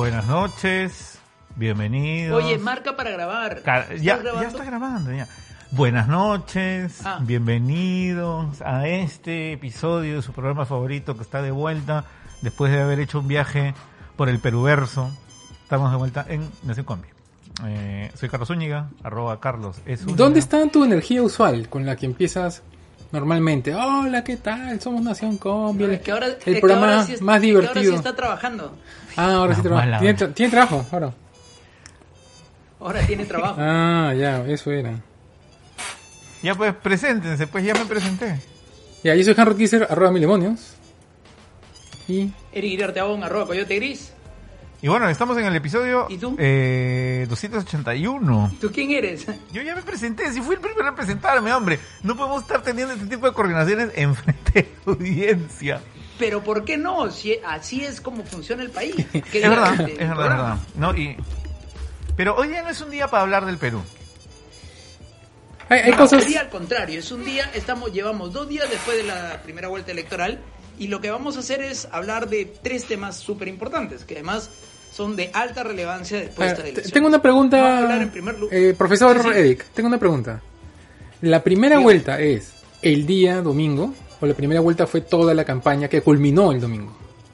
Buenas noches, bienvenidos. Oye, marca para grabar. Ya está grabando, ya. Buenas noches, bienvenidos a este episodio de su programa favorito que está de vuelta después de haber hecho un viaje por el Peruverso. Estamos de vuelta en Nación Combi. Soy Carlos Zúñiga, @Carlos es Zúñiga. ¿Dónde está tu energía usual con la que empiezas normalmente? Hola, ¿qué tal? Somos Nación Combi, el programa más divertido. Ahora sí está trabajando. Ahora sí trabaja. ¿Tiene trabajo ahora? Ahora tiene trabajo. Ya, eso era. Ya pues, preséntense, pues ya me presenté. Ya, yo soy Hanro Kisser, @Milemonios. Y Eric Iriarteabón, @Coyote Gris. Y bueno, estamos en el episodio ¿Y tú? 281. ¿Tú quién eres? Yo ya me presenté, si fui el primero en presentarme, hombre. No podemos estar teniendo este tipo de coordinaciones en frente de la audiencia. Pero ¿por qué no? Si así es como funciona el país. Es verdad. No, pero hoy día no es un día para hablar del Perú. hay cosas. Sería al contrario, es un día, llevamos 2 días después de la primera vuelta electoral y lo que vamos a hacer es hablar de 3 temas súper importantes, que además son de alta relevancia después de esta elección. Tengo una pregunta, vamos a hablar en primer lugar. profesor Sí. Eric, tengo una pregunta. ¿La primera vuelta es el día domingo o la primera vuelta fue toda la campaña que culminó el domingo?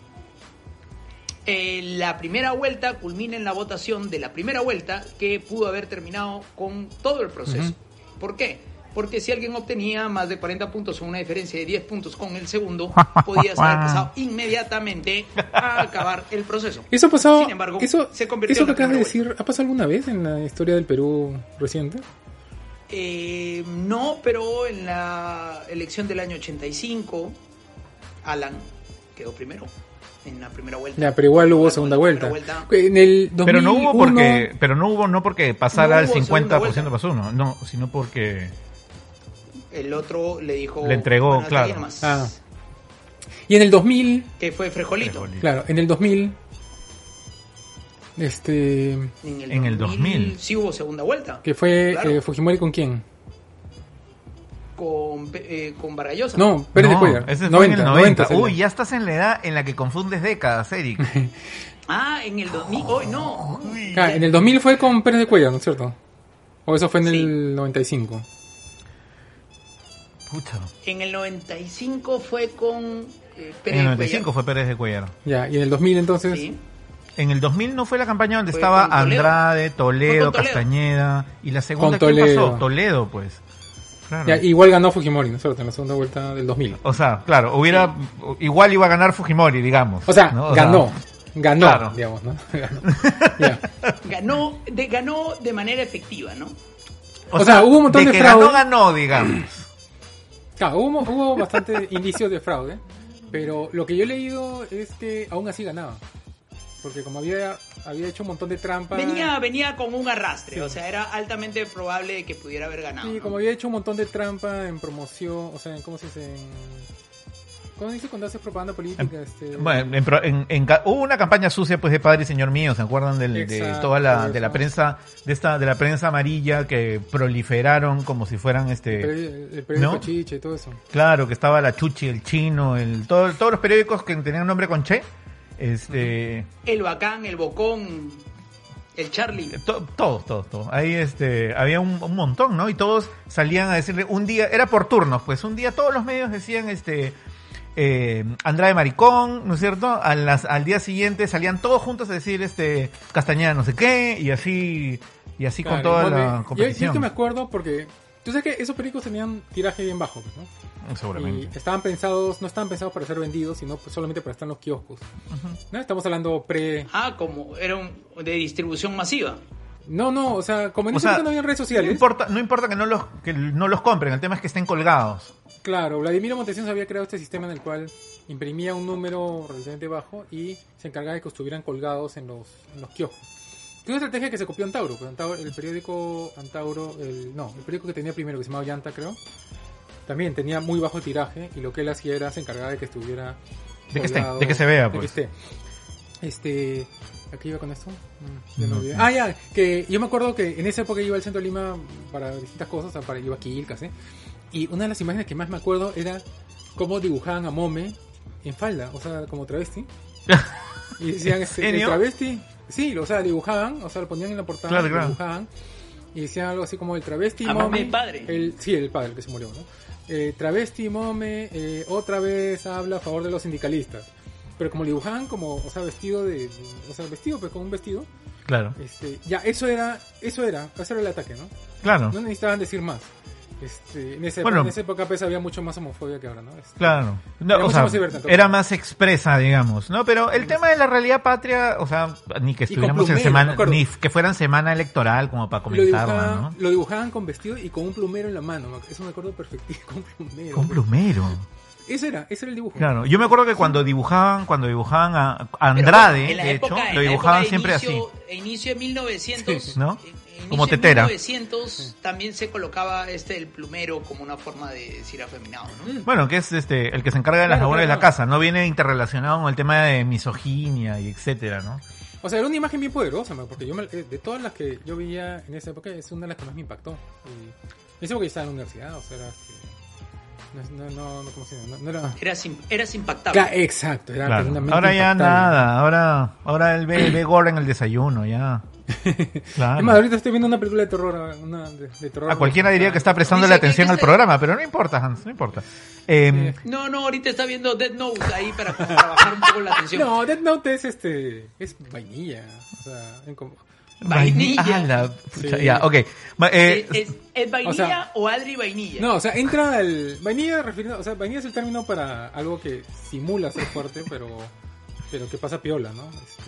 La primera vuelta culmina en la votación de la primera vuelta que pudo haber terminado con todo el proceso. Uh-huh. ¿Por qué? Porque si alguien obtenía más de 40 puntos o una diferencia de 10 puntos con el segundo, podías haber pasado inmediatamente a acabar el proceso. ¿Eso ha pasado? Sin embargo, se convirtió ¿Eso en que la acabas de primera decir ha pasado alguna vez en la historia del Perú reciente? No, pero en la elección del año 85, Alan quedó primero en la primera vuelta. Ya, pero igual hubo segunda vuelta. En el 2001, Pero no hubo porque pasara al 50% más uno, no, sino porque el otro le dijo, le entregó, bueno, claro. Y en el 2000, que fue Frejolito. Claro, en el 2000 en el 2000 sí hubo segunda vuelta. Que fue claro. Fujimori ¿con quién? Con Vargallosa. No, Pérez de Cuellar. Ese fue en el 90. Uy, ya estás en la edad en la que confundes décadas, Eric. En el 2000. Hoy no. En el 2000 fue con Pérez de Cuellar, ¿no es cierto? ¿O eso fue en el 95? Pucha. En el 95 fue con Pérez de Cuellar. En el 95 fue Pérez de Cuellar. Ya, y en el 2000 entonces. Sí. En el 2000 no fue la campaña donde Fue estaba con Toledo. Andrade, Toledo, Toledo. Castañeda. Y la segunda, Con ¿quién Toledo. pasó? Toledo, pues. Claro. Ya, igual ganó Fujimori, ¿no es cierto? En la segunda vuelta del 2000. O sea, claro, igual iba a ganar Fujimori, digamos. O sea, ¿no? ganó, claro. digamos, ¿no? Ganó de manera efectiva, ¿no? O sea, hubo un montón de fraude. Ganó, digamos. Claro, hubo bastante indicios de fraude, pero lo que yo he leído es que aún así ganaba. Porque como había hecho un montón de trampas. Venía con un arrastre, Sí. o sea, era altamente probable que pudiera haber ganado. Sí, ¿no? como había hecho un montón de trampa en promoción, o sea, ¿cómo se dice? ¿Cómo se dice cuando haces propaganda política? Bueno, hubo una campaña sucia pues de Padre y Señor Mío, ¿se acuerdan de toda la prensa de la prensa amarilla que proliferaron como si fueran el periódico ¿no? Chiche y todo eso. Claro, que estaba la Chuchi, el Chino, todos los periódicos que tenían nombre con Che. El Bacán, el Bocón, el Charlie. Todos. Ahí había un montón, ¿no? Y todos salían a decirle un día, era por turnos, pues un día todos los medios decían Andrade Maricón, ¿no es cierto? Al día siguiente salían todos juntos a decir Castañeda no sé qué, y así claro, con toda la competición. Yo que me acuerdo porque tú sabes que esos periódicos tenían tiraje bien bajo, ¿no? Seguramente. Y no estaban pensados para ser vendidos, sino pues solamente para estar en los kioscos. Uh-huh. ¿No? Estamos hablando como era de distribución masiva. No, o sea, como en ese momento no había redes sociales. No importa que no los compren, el tema es que estén colgados. Claro, Vladimiro Montesinos había creado este sistema en el cual imprimía un número relativamente bajo y se encargaba de que estuvieran colgados en los kioscos. Es una estrategia que se copió Antauro, pues el periódico Antauro, el periódico que tenía primero, que se llamaba Llanta, creo, también tenía muy bajo tiraje y lo que él hacía era se encargaba de que estuviera colgado, de que se vea, pues. ¿A qué iba con esto? Ya, que yo me acuerdo que en esa época iba al centro de Lima para distintas cosas, iba a Quilcas, y una de las imágenes que más me acuerdo era cómo dibujaban a Mome en falda, o sea, como travesti. Y decían, el travesti Sí, o sea, dibujaban, o sea, lo ponían en la portada, claro. dibujaban y decían algo así como el travesti Amame mome. el padre. El padre, el que se murió, ¿no? Travesti mome otra vez habla a favor de los sindicalistas. Pero como lo dibujaban como, o sea, vestido pues con un vestido. Claro. Ya, ese era el ataque, ¿no? Claro. No necesitaban decir más. En esa época pues había mucho más homofobia que ahora, ¿no? Claro. No, era o mucho sea, más libertad, era más expresa, digamos, ¿no? Pero el tema de la realidad patria, o sea, ni que estuviéramos en semana, ni que fueran semana electoral como para comentarla, ¿no? Lo dibujaban con vestido y con un plumero en la mano, ¿no? Eso me acuerdo perfectamente, con plumero. Con plumero. Ese era el dibujo. Claro, yo me acuerdo que cuando dibujaban a Andrade, de hecho, lo dibujaban siempre así. Inicio de 1900, ¿no? Como tetera. En 1900 también se colocaba el plumero como una forma de decir afeminado, ¿no? Bueno, que es el que se encarga de las labores de la casa, no viene interrelacionado con el tema de misoginia y etcétera, ¿no? O sea, era una imagen bien poderosa, porque de todas las que yo veía en esa época, es una de las que más me impactó. Y eso porque yo estaba en la universidad, o sea, era ¿cómo se llama? No era... Eras impactable. Exacto, era claro. Ahora ya nada, ahora él ve gore en el desayuno, ya. Claro. Es más, ahorita estoy viendo una película de terror, de terror. A cualquiera diría que está prestándole atención al programa, pero no importa, Hans, no importa. No, ahorita está viendo Death Note ahí para bajar un poco la atención. No, Death Note es vainilla, o sea, vainilla. Sí. Ya, ok. ¿Es vainilla o Adri vainilla? No, o sea, entra al vainilla refiriendo, o sea, vainilla es el término para algo que simula ser fuerte, pero que pasa piola, ¿no?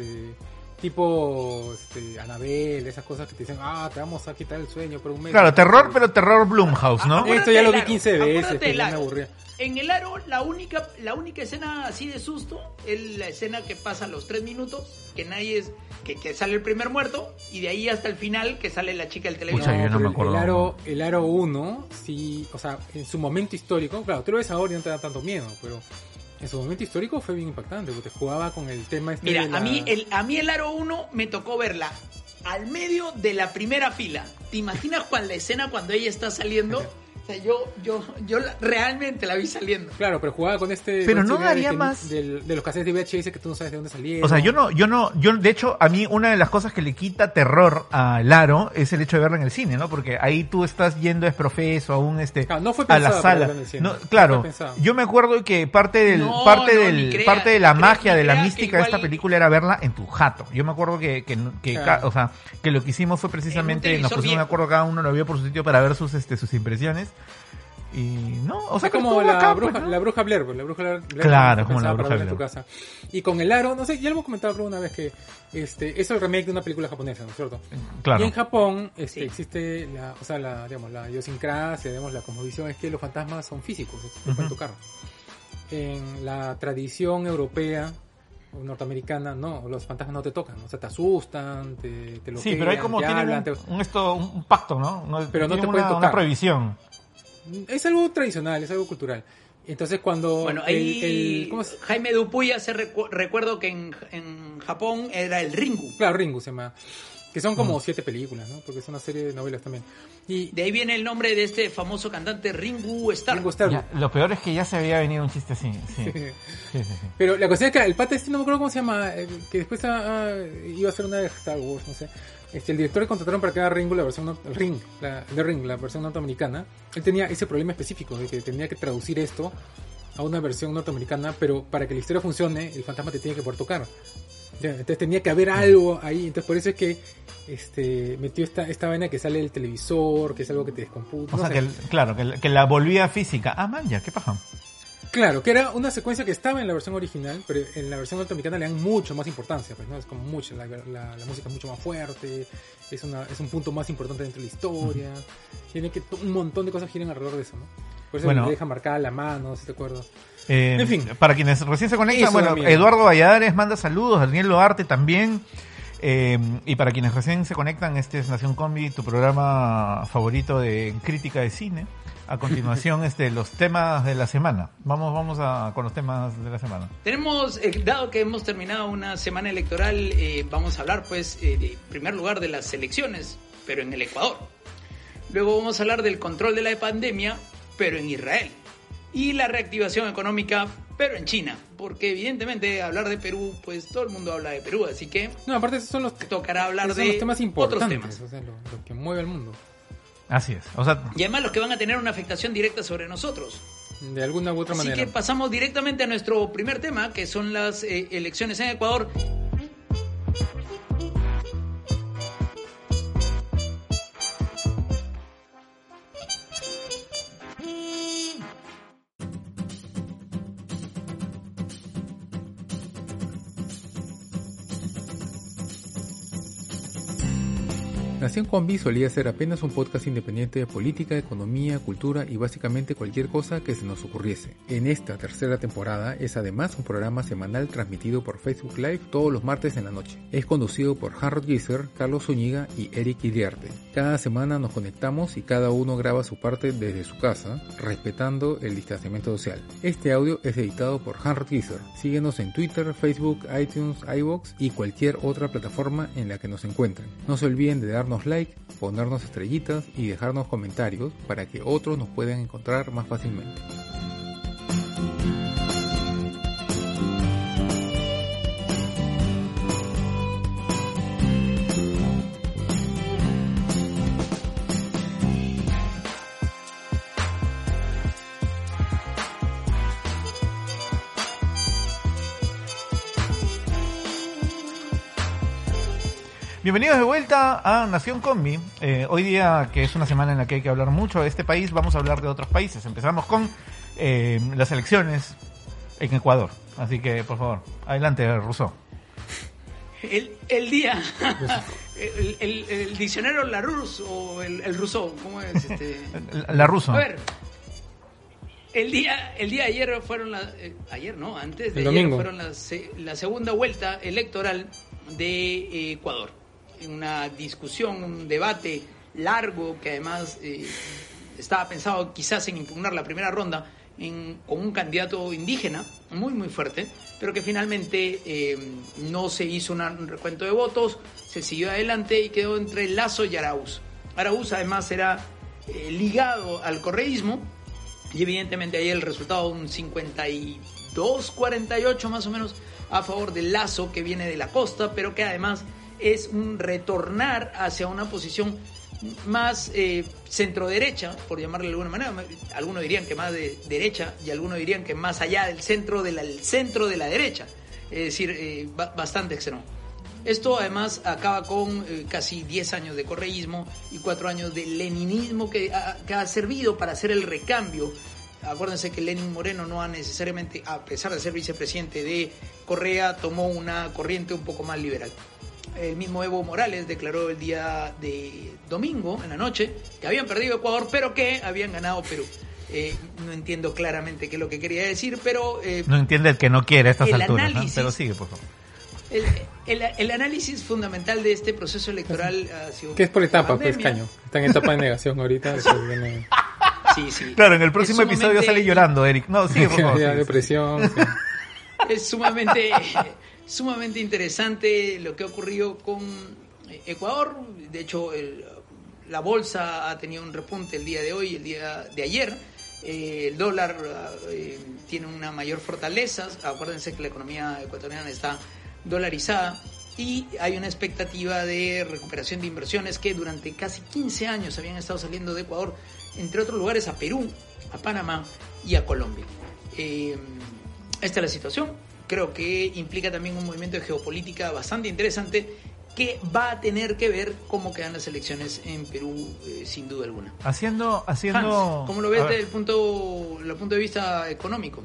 Tipo Annabelle, esas cosas que te dicen, te vamos a quitar el sueño por un mes. Claro, terror, pero terror Blumhouse, ¿no? Esto ya lo vi 15 veces, pero ya me aburría. En el aro, la única escena así de susto es la escena que pasa a los 3 minutos, que sale el primer muerto, y de ahí hasta el final que sale la chica del televisor. Yo no me acuerdo. El aro 1, sí, o sea, en su momento histórico, claro, tú lo ves ahora y no te da tanto miedo, pero en su momento histórico fue bien impactante, porque jugaba con el tema Mira, a mí el aro 1 me tocó verla al medio de la primera fila. ¿Te imaginas la escena cuando ella está saliendo? O sea, yo realmente la vi saliendo. Claro, pero jugaba con Pero no daría más de los cassettes de VHS que tú no sabes de dónde salieron. O sea, yo de hecho, a mí una de las cosas que le quita terror al aro es el hecho de verla en el cine, ¿no? Porque ahí tú estás yendo profeso a un no fue a la sala. No, claro, yo me acuerdo que parte de la magia, de la mística de esta película era verla en tu jato. Yo me acuerdo que o sea, que lo que hicimos fue precisamente nos pusimos de acuerdo, cada uno lo vio por su sitio para ver sus impresiones. Y no, o sea, como la bruja Blair, claro, como la bruja Blair en tu casa. Y con el aro, no sé, ya lo hemos comentado creo una vez que es el remake de una película japonesa, ¿no es cierto? Claro. Y en Japón existe la idiosincrasia, digamos, la cosmovisión es que los fantasmas son físicos, se pueden tocar. En la tradición europea o norteamericana, no, los fantasmas no te tocan, o sea, te asustan, te lo sí, pero hay como tienen un pacto, ¿no? Pero no te pueden tocar. Una prohibición. Es algo tradicional, es algo cultural. Entonces cuando... Bueno, ahí Jaime Dupuy recuerdo que en Japón era el Ringu. Claro, Ringu se llama. Que son como 7 películas, ¿no? Porque es una serie de novelas también. Y de ahí viene el nombre de este famoso cantante Ringu Starr. Lo peor es que ya se había venido un chiste así. Sí. Sí. Pero la cuestión es que el pata no me acuerdo cómo se llama, que después iba a ser una de Star Wars, no sé. El director que contrataron para que haga Ringu, la versión la versión norteamericana, él tenía ese problema específico de que tenía que traducir esto a una versión norteamericana, pero para que la historia funcione, el fantasma te tiene que poder tocar. Entonces tenía que haber algo ahí, entonces por eso es que metió esta vaina que sale del televisor, que es algo que te descomputa. O sea, que la volvía física. Ya, ¿qué pasa? Claro, que era una secuencia que estaba en la versión original, pero en la versión norteamericana le dan mucho más importancia, pues, ¿no? Es como mucho, la música es mucho más fuerte, es un punto más importante dentro de la historia, tiene que un montón de cosas giran alrededor de eso, ¿no? Por eso le deja marcada la mano, si te acuerdas. En fin. Para quienes recién se conectan, Eduardo Valladares manda saludos, Daniel Loarte también. Y para quienes recién se conectan, este es Nación Combi, tu programa favorito de crítica de cine. A continuación, los temas de la semana. Vamos con los temas de la semana. Tenemos, dado que hemos terminado una semana electoral, vamos a hablar, pues, en primer lugar de las elecciones, pero en el Ecuador. Luego vamos a hablar del control de la pandemia, pero en Israel. Y la reactivación económica, pero en China. porque evidentemente hablar de Perú, pues todo el mundo habla de Perú, así que no, aparte esos son los tocará hablar de los temas importantes, otros temas. o sea, lo que mueve al mundo. Así es. O sea, Y además los que van a tener una afectación directa sobre nosotros. De alguna u otra Así manera. que pasamos directamente a nuestro primer tema, que son las elecciones en Ecuador. Nación Combi solía ser apenas un podcast independiente de política, economía, cultura y básicamente cualquier cosa que se nos ocurriese. En esta tercera temporada es además un programa semanal transmitido por Facebook Live todos los martes en la noche. Es conducido por Harold Gieser, Carlos Zúñiga y Eric Iriarte. Cada semana nos conectamos y cada uno graba su parte desde su casa, respetando el distanciamiento social. Este audio es editado por Harold Gieser. Síguenos en Twitter, Facebook, iTunes, iVoox y cualquier otra plataforma en la que nos encuentren. No se olviden de darnos like, ponernos estrellitas y dejarnos comentarios para que otros nos puedan encontrar más fácilmente. bienvenidos de vuelta a Nación Combi. Hoy día, que es una semana en la que hay que hablar mucho de este país, vamos a hablar de otros países. Empezamos con las elecciones en Ecuador. Así que, por favor, adelante, Rousseau. El día, el diccionario Larousse o el Rousseau, ¿cómo es? La ruso. A ver, el día de ayer fueron antes de el ayer domingo. fueron la segunda vuelta electoral de Ecuador. Una discusión, un debate largo que además estaba pensado quizás en impugnar la primera ronda con un candidato indígena muy muy fuerte, pero que finalmente no se hizo un recuento de votos, se siguió adelante y quedó entre Lasso y Arauz. Arauz además era ligado al correísmo y evidentemente ahí el resultado un 52-48 más o menos a favor de Lasso, que viene de la costa, pero que además es un retornar hacia una posición más centro-derecha, por llamarle de alguna manera. Algunos dirían que más de derecha y algunos dirían que más allá del centro de la derecha, es decir, bastante extremo. Esto además acaba con casi 10 años de correísmo y 4 años de leninismo que ha servido para hacer el recambio. Acuérdense que Lenín Moreno no ha necesariamente, a pesar de ser vicepresidente de Correa, tomó una corriente un poco más liberal. El mismo Evo Morales declaró el día de domingo, en la noche, que habían perdido Ecuador, pero que habían ganado Perú. No entiendo claramente qué es lo que quería decir, pero... no entiende el que no quiere a estas alturas, análisis, ¿no? Pero sigue, por favor. El análisis fundamental de este proceso electoral ha sido... ¿Qué es por etapas, pues, Caño? Está en etapa de negación ahorita. Sí. Claro, en el próximo episodio sale llorando, Eric. No, sigue, por favor. Depresión. Sí. Es sumamente interesante lo que ha ocurrido con Ecuador. De hecho, la bolsa ha tenido un repunte el día de hoy, el día de ayer. El dólar tiene una mayor fortaleza. Acuérdense que la economía ecuatoriana está dolarizada y hay una expectativa de recuperación de inversiones que durante casi 15 años habían estado saliendo de Ecuador, entre otros lugares a Perú, a Panamá y a Colombia. Esta es la situación. Creo que implica también un movimiento de geopolítica bastante interesante que va a tener que ver cómo quedan las elecciones en Perú, sin duda alguna. Haciendo Hans, ¿cómo lo ves desde el punto de vista económico?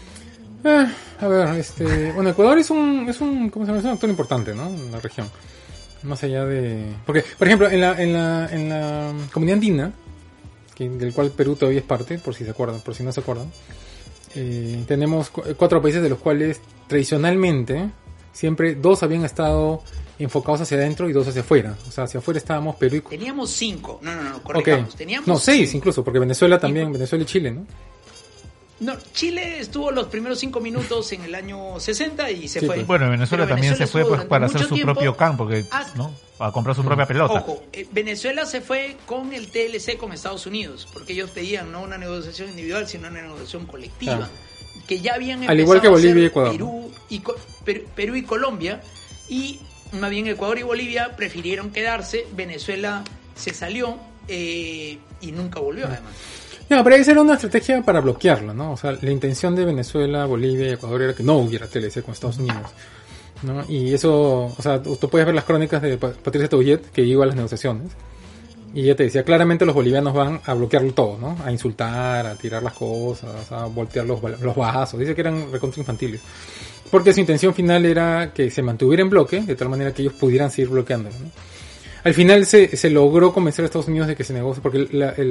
A ver, bueno, Ecuador es un ¿cómo se llama? Es un actor importante, ¿no? En la región. Más allá de... Porque, por ejemplo, en la comunidad andina, del cual Perú todavía es parte, por si no se acuerdan, tenemos 4 países de los cuales tradicionalmente siempre 2 habían estado enfocados hacia adentro y 2 hacia afuera. O sea, hacia afuera estábamos Perú y... Teníamos 5. No, correctamos. Okay. Teníamos no, 6 5. incluso, porque Venezuela también, Venezuela y Chile, ¿no? No, Chile estuvo los primeros 5 minutos en el año 60 y se fue. Pues. Bueno, Venezuela también se fue pues, para hacer su propio campo, ¿no? A comprar su propia pelota. Ojo, Venezuela se fue con el TLC con Estados Unidos, porque ellos pedían no una negociación individual, sino una negociación colectiva. que ya habían al igual que Bolivia y Ecuador, Perú y Colombia, y más bien Ecuador y Bolivia prefirieron quedarse, Venezuela se salió y nunca volvió además. No, pero esa era una estrategia para bloquearlo, ¿no? O sea, la intención de Venezuela, Bolivia y Ecuador era que no hubiera TLC con Estados Unidos, ¿no? Y eso, o sea, tú puedes ver las crónicas de Patricia Taullet, que iba a las negociaciones, y ella te decía, claramente los bolivianos van a bloquearlo todo, ¿no? A insultar, a tirar las cosas, a voltear los vasos. Dice que eran recontra infantiles. Porque su intención final era que se mantuviera en bloque, de tal manera que ellos pudieran seguir bloqueándolo, ¿no? Al final se logró convencer a Estados Unidos de que se negocie, porque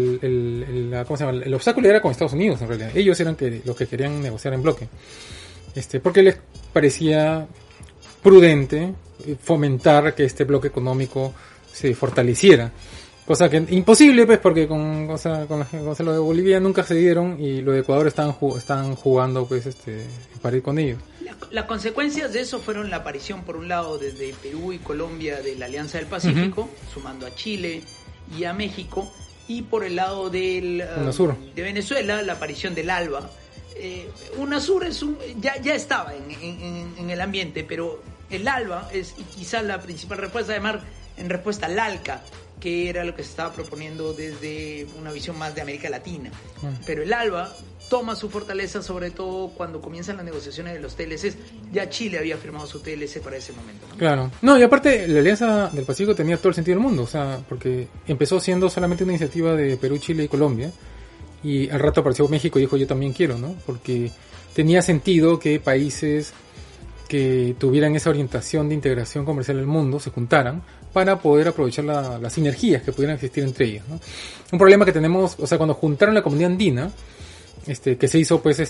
¿cómo se llama? El obstáculo era con Estados Unidos, en realidad. Ellos eran los que querían negociar en bloque. Porque les parecía prudente fomentar que este bloque económico se fortaleciera. Cosa que imposible, pues, porque con lo de Bolivia nunca se dieron y lo de Ecuador están jugando, pues, en pared con ellos. Las consecuencias de eso fueron la aparición, por un lado, desde Perú y Colombia de la Alianza del Pacífico, sumando a Chile y a México, y por el lado de Venezuela, la aparición del ALBA. UNASUR ya estaba en el ambiente, pero el ALBA es quizás la principal respuesta, además, en respuesta al ALCA, que era lo que se estaba proponiendo desde una visión más de América Latina. Pero el ALBA toma su fortaleza sobre todo cuando comienzan las negociaciones de los TLCs. Ya Chile había firmado su TLC para ese momento, ¿no? Claro. No, y aparte la Alianza del Pacífico tenía todo el sentido del mundo, o sea, porque empezó siendo solamente una iniciativa de Perú, Chile y Colombia, y al rato apareció México y dijo yo también quiero, ¿no? Porque tenía sentido que países que tuvieran esa orientación de integración comercial al mundo se juntaran para poder aprovechar las sinergias que pudieran existir entre ellos, ¿no? Un problema que tenemos, o sea, cuando juntaron la comunidad andina, que se hizo, pues,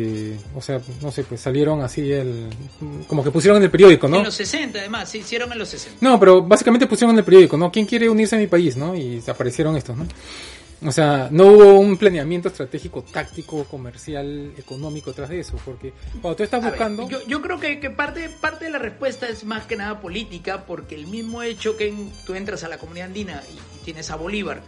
o sea, no sé, pues salieron así como que pusieron en el periódico, ¿no? En los 60, además, se hicieron en los 60. No, pero básicamente pusieron en el periódico, ¿no? ¿Quién quiere unirse a mi país, no? Y aparecieron estos, ¿no? O sea, no hubo un planeamiento estratégico, táctico, comercial, económico tras de eso, porque cuando tú estás buscando... Yo creo que parte de la respuesta es más que nada política, porque el mismo hecho que tú entras a la comunidad andina y tienes a Bolívar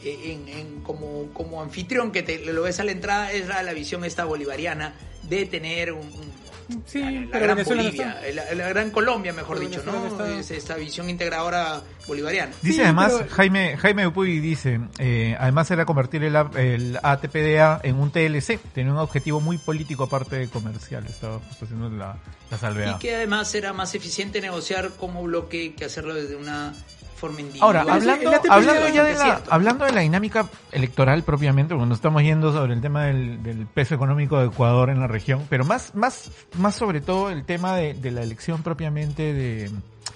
como anfitrión, que lo ves a la entrada, es la visión esta bolivariana de tener sí, la gran Bolivia, la gran Colombia, mejor dicho, ¿no? Es esta visión integradora bolivariana. Dice además, Jaime Upuy dice, además era convertir el ATPDA en un TLC, tenía un objetivo muy político aparte de comercial, estaba justo haciendo la salvedad. Y que además era más eficiente negociar como bloque que hacerlo desde una forma individual. Ahora, hablando de la dinámica electoral propiamente, porque nos estamos yendo sobre el tema del peso económico de Ecuador en la región, pero más sobre todo el tema de la elección propiamente de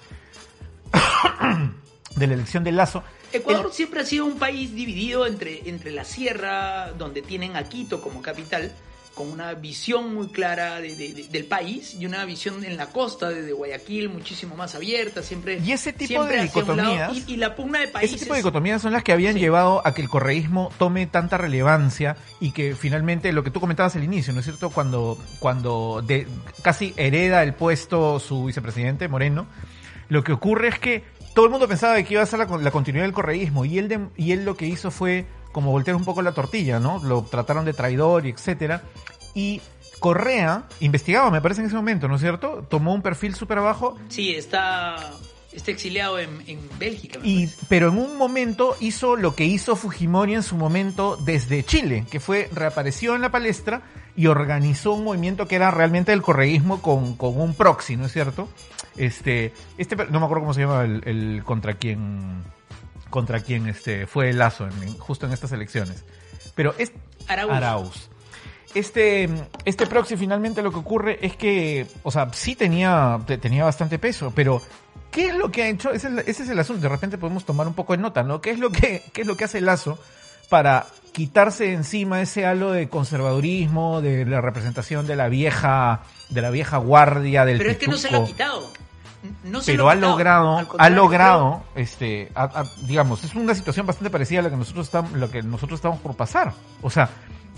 la elección de Lasso. Ecuador siempre ha sido un país dividido entre la sierra, donde tienen a Quito como capital, con una visión muy clara del país, y una visión en la costa, desde Guayaquil, muchísimo más abierta, siempre. Y ese tipo de dicotomías, y la pugna de países. Ese tipo de dicotomías son las que habían llevado a que el correísmo tome tanta relevancia, y que finalmente, lo que tú comentabas al inicio, ¿no es cierto? Cuando casi hereda el puesto su vicepresidente Moreno, lo que ocurre es que todo el mundo pensaba que iba a ser la continuidad del correísmo, y él lo que hizo fue como voltear un poco la tortilla, ¿no? Lo trataron de traidor y etcétera. Y Correa investigaba, me parece, en ese momento, ¿no es cierto? Tomó un perfil súper bajo. Sí, está exiliado en Bélgica. Pero en un momento hizo lo que hizo Fujimori en su momento desde Chile, que reapareció en la palestra y organizó un movimiento que era realmente el correísmo con un proxy, ¿no es cierto? No me acuerdo cómo se llama el contra quién fue Lasso justo en estas elecciones. Pero es Arauz. Este proxy finalmente lo que ocurre es que, o sea, sí tenía bastante peso, pero ¿qué es lo que ha hecho? Ese es el asunto. De repente podemos tomar un poco de nota, ¿no? ¿Qué es lo que hace Lasso para quitarse de encima ese halo de conservadurismo, de la representación de la vieja guardia del Pero pituco? Es que no se lo ha quitado. Pero ha logrado, digamos, es una situación bastante parecida a lo que nosotros estamos por pasar. O sea,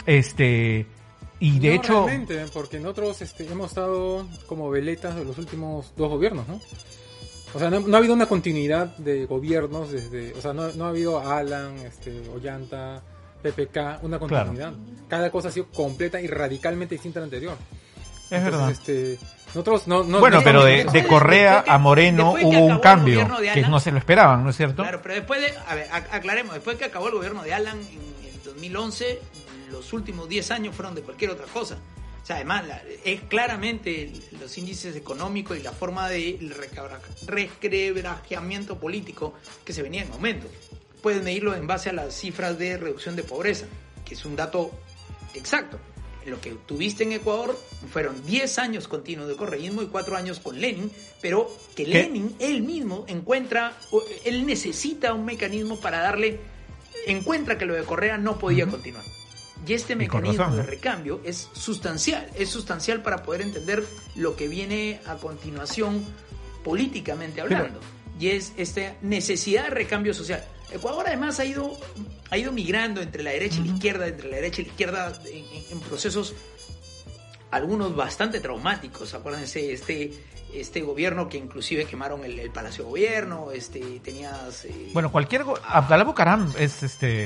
y de hecho, realmente, porque nosotros hemos estado como veletas de los últimos 2 gobiernos, ¿no? O sea, no ha habido una continuidad de gobiernos o sea, no ha habido Alan, Ollanta, PPK, una continuidad. Cada cosa ha sido completa y radicalmente distinta a la anterior. Es verdad. Nosotros bueno, pero de Correa a Moreno hubo un cambio que no se lo esperaban, ¿no es cierto? Claro, pero después aclaremos, después que acabó el gobierno de Alan en el 2011, los últimos 10 años fueron de cualquier otra cosa. O sea, además, es claramente los índices económicos y la forma de resquebrajamiento político que se venía en aumento. Pueden medirlo en base a las cifras de reducción de pobreza, que es un dato exacto. Lo que tuviste en Ecuador fueron 10 años continuos de correísmo y 4 años con Lenin, pero que Lenin, él mismo, él necesita un mecanismo para encuentra que lo de Correa no podía continuar. Y este mecanismo de recambio es sustancial para poder entender lo que viene a continuación políticamente hablando. Y es esta necesidad de recambio social. Ecuador además ha ido migrando entre la derecha y la izquierda, en procesos algunos bastante traumáticos. Acuérdense, este gobierno que inclusive quemaron el Palacio de Gobierno, tenías... Abdalá Bucaram es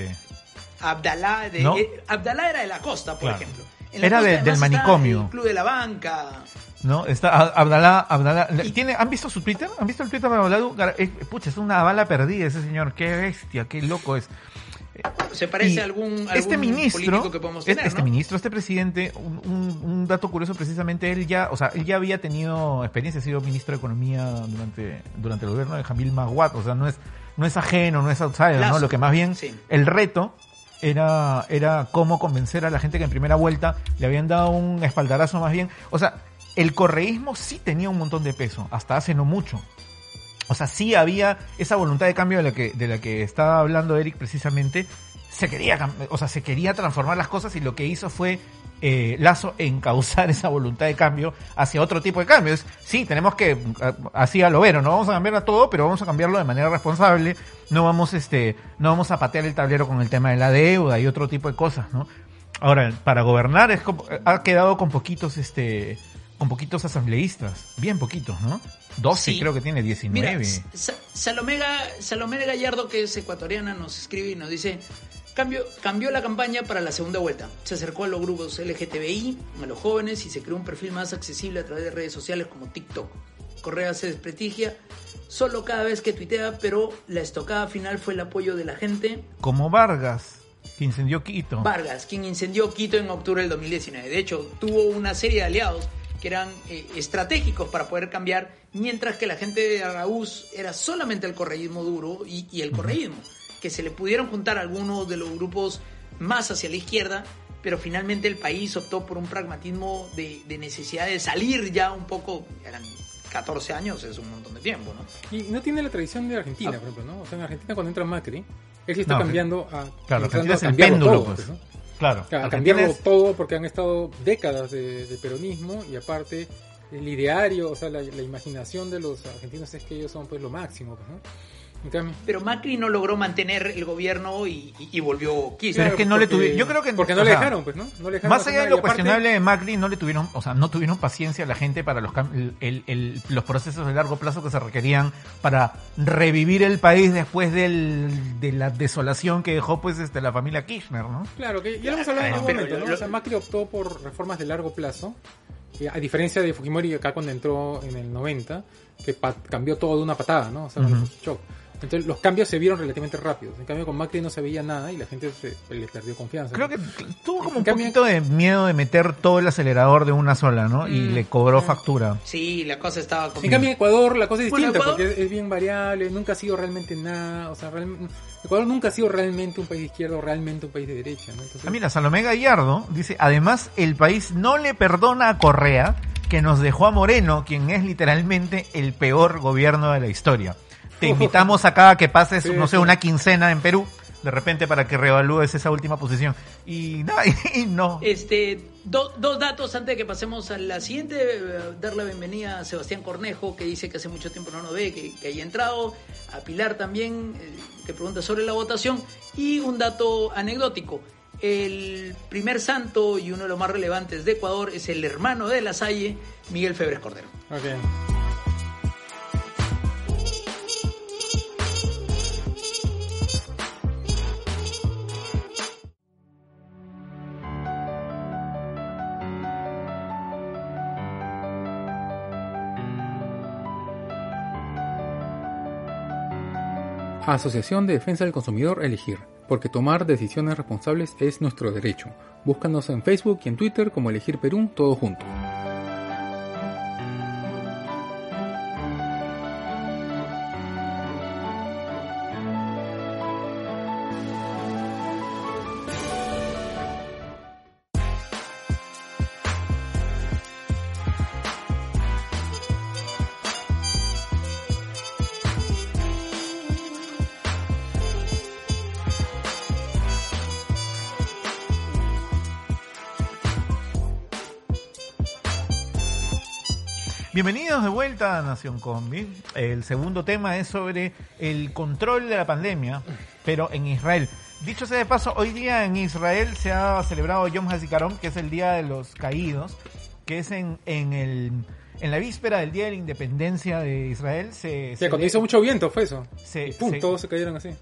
Abdalá era de la costa, por ejemplo. Era del manicomio. El Club de la Banca. ¿No? Está Abdalá. ¿Han visto su Twitter? ¿Han visto el Twitter de Abdalá? Es una bala perdida ese señor. Qué bestia, qué loco es. Se parece a algún político que podemos tener, este ministro, este presidente, un dato curioso, precisamente él ya había tenido experiencia, ha sido ministro de Economía durante el gobierno de Jamil Maguad, o sea, no es ajeno, no es outsider, ¿no? Lo que más bien, el reto era cómo convencer a la gente que en primera vuelta le habían dado un espaldarazo más bien, o sea, el correísmo sí tenía un montón de peso, hasta hace no mucho. O sea, sí había esa voluntad de cambio de la que estaba hablando Eric precisamente. Se quería transformar las cosas y lo que hizo fue Lasso encauzar esa voluntad de cambio hacia otro tipo de cambios. Sí, tenemos que, así a lo vero, no vamos a cambiar a todo, pero vamos a cambiarlo de manera responsable. No vamos a patear el tablero con el tema de la deuda y otro tipo de cosas, ¿no? Ahora, para gobernar ha quedado con poquitos asambleístas, bien poquitos, ¿no? 12 sí. Creo que tiene, 19. Mira, Salomé Gallardo, que es ecuatoriana, nos escribe y nos dice: cambió la campaña para la segunda vuelta. Se acercó a los grupos LGTBI, a los jóvenes, y se creó un perfil más accesible a través de redes sociales como TikTok. Correa se desprestigia solo cada vez que tuitea, pero la estocada final fue el apoyo de la gente. Como Vargas, que incendió Quito. Quien incendió Quito en octubre del 2019. De hecho, tuvo una serie de aliados que eran estratégicos para poder cambiar, mientras que la gente de Araúz era solamente el correísmo duro y el correísmo, que se le pudieron juntar algunos de los grupos más hacia la izquierda, pero finalmente el país optó por un pragmatismo de necesidad de salir ya un poco. Eran 14 años, es un montón de tiempo, ¿no? Y no tiene la tradición de Argentina, por ejemplo, ¿no? O sea, en Argentina cuando entra Macri, él sí está cambiando a... Claro, Argentina es el péndulo, pues, ¿no? Claro, a cambiarlo todo porque han estado décadas de peronismo y aparte el ideario, o sea, la imaginación de los argentinos es que ellos son pues lo máximo, pues, ¿no? Pero Macri no logró mantener el gobierno y volvió Kirchner. Pero es que no le tuvieron, yo creo que porque no le dejaron, pues, ¿no? No le dejaron, más allá de lo cuestionable de Macri, no tuvieron paciencia a la gente para los procesos de largo plazo que se requerían para revivir el país después de la desolación que dejó pues la familia Kirchner, ¿no? Claro, que ya lo hemos hablado en algún momento, ¿no? O sea, Macri optó por reformas de largo plazo, a diferencia de Fujimori acá cuando entró en el 90, que cambió todo de una patada, ¿no? O sea, shock. Entonces los cambios se vieron relativamente rápidos. En cambio con Macri no se veía nada y la gente le perdió confianza. Creo que tuvo como un poquito de miedo de meter todo el acelerador de una sola, ¿no? Y le cobró factura. Sí, la cosa estaba... En cambio en Ecuador la cosa es distinta, porque es bien variable, nunca ha sido realmente nada. O sea, Ecuador nunca ha sido realmente un país de izquierda o realmente un país de derecha, ¿no? Entonces... Mira, Salomé Gallardo dice: además el país no le perdona a Correa, que nos dejó a Moreno, quien es literalmente el peor gobierno de la historia. Te invitamos acá a que pases, una quincena en Perú, de repente, para que reevalúes esa última posición. Y no. Dos datos antes de que pasemos a la siguiente. Dar la bienvenida a Sebastián Cornejo, que dice que hace mucho tiempo no nos ve, que haya entrado. A Pilar también, que pregunta sobre la votación. Y un dato anecdótico. El primer santo y uno de los más relevantes de Ecuador es el hermano de Lasalle, Miguel Febres Cordero. Okay. Asociación de Defensa del Consumidor Elegir, porque tomar decisiones responsables es nuestro derecho. Búscanos en Facebook y en Twitter como Elegir Perú, todo junto. Bienvenidos de vuelta a Nación Combi. El segundo tema es sobre el control de la pandemia, pero en Israel. Dicho sea de paso, hoy día en Israel se ha celebrado Yom HaZikaron, que es el Día de los Caídos, que es en la víspera del Día de la Independencia de Israel. Cuando hizo mucho viento fue eso. Y pum, todos se cayeron así.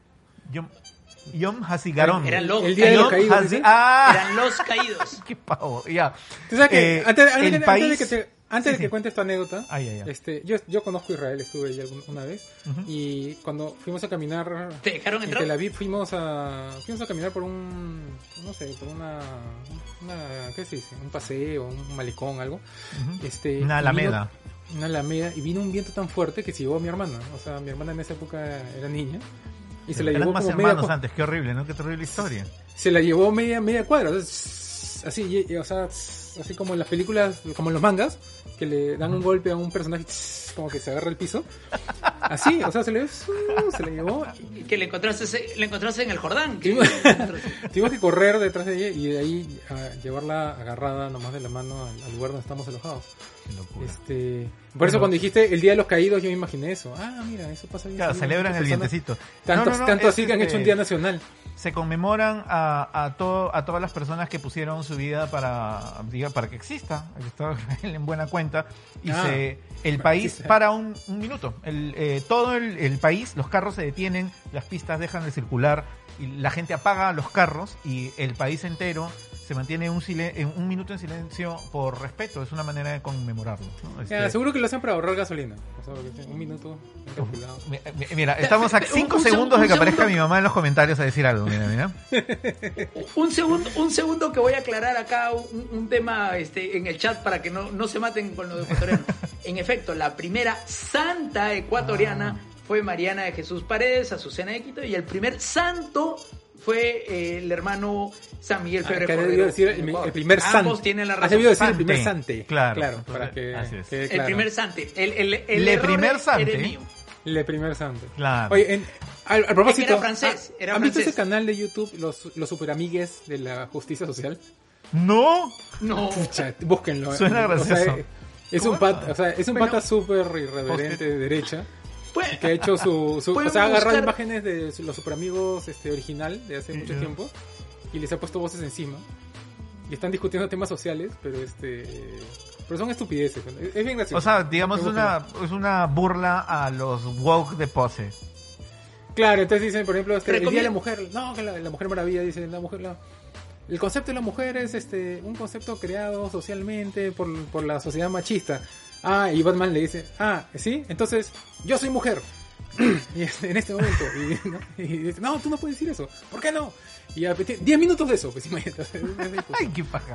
Yom HaZikaron. Eran los el Día de los Caídos. Eran los caídos. Qué pavo, ya. ¿Tú sabes que antes de que cuentes tu anécdota, yo conozco Israel, estuve allí una vez, y cuando fuimos a caminar ¿te dejaron entrar? en Tel Aviv, fuimos a caminar por una ¿qué se dice? Un paseo, un malecón, algo. Una alameda. Una alameda, y vino un viento tan fuerte que se llevó a mi hermana. O sea, mi hermana en esa época era niña. Y se la llevó más como hermanos antes, qué horrible, ¿no? Qué terrible historia. Se la llevó media cuadra, así, o sea, así como en las películas, como en los mangas, que le dan un golpe a un personaje como que se agarra el piso. Así, o sea, se le llevó. Que le encontraste en el Jordán. Tuvimos que correr detrás de ella y de ahí llevarla agarrada nomás de la mano al lugar donde estamos alojados. Por eso cuando dijiste el Día de los Caídos yo me imaginé eso. Mira, eso pasa bien. Claro, celebran el vientecito. Tanto así que han hecho un día nacional. Se conmemoran a todas las personas que pusieron su vida para que exista en buena cuenta, y el país para un minuto. Todo el país, los carros se detienen, las pistas dejan de circular y la gente apaga los carros y el país entero se mantiene un minuto en silencio por respeto. Es una manera de conmemorarlo, ¿no? Seguro que lo hacen para ahorrar gasolina. O sea, un minuto calculado. Mira, estamos a 5 segundos de que aparezca mi mamá en los comentarios a decir algo. Mira. Un segundo que voy a aclarar acá un tema en el chat para que no se maten con los ecuatorianos. En efecto, la primera santa ecuatoriana fue Mariana de Jesús Paredes, Azucena de Quito, y el primer santo fue el hermano San Miguel Febre Cordero. Decir el primer santo. Ambos tienen la razón. Has debido decir el primer sante. Claro, para que quede claro. El primer sante. El primer sante. Mío. El primer sante. Claro. Oye, al propósito, era francés. ¿han visto ese canal de YouTube, los superamigues de la justicia social? No. Pucha, búsquenlo. Suena gracioso. Es un pata súper irreverente de derecha. Que ha hecho ha agarrado imágenes de los superamigos original de hace mucho tiempo y les ha puesto voces encima y están discutiendo temas sociales, pero son estupideces. Es bien gracioso. O sea, digamos es una burla a los woke de pose. Claro, entonces dicen, por ejemplo, el Día de la Mujer, que la Mujer Maravilla, dicen la mujer, el concepto de la mujer es un concepto creado socialmente por la sociedad machista. Y Batman le dice, ¿sí? Entonces, yo soy mujer. Y en este momento. Y dice, no, tú no puedes decir eso. ¿Por qué no? Y 10 minutos de eso, pues imagínate. Ay, qué paja.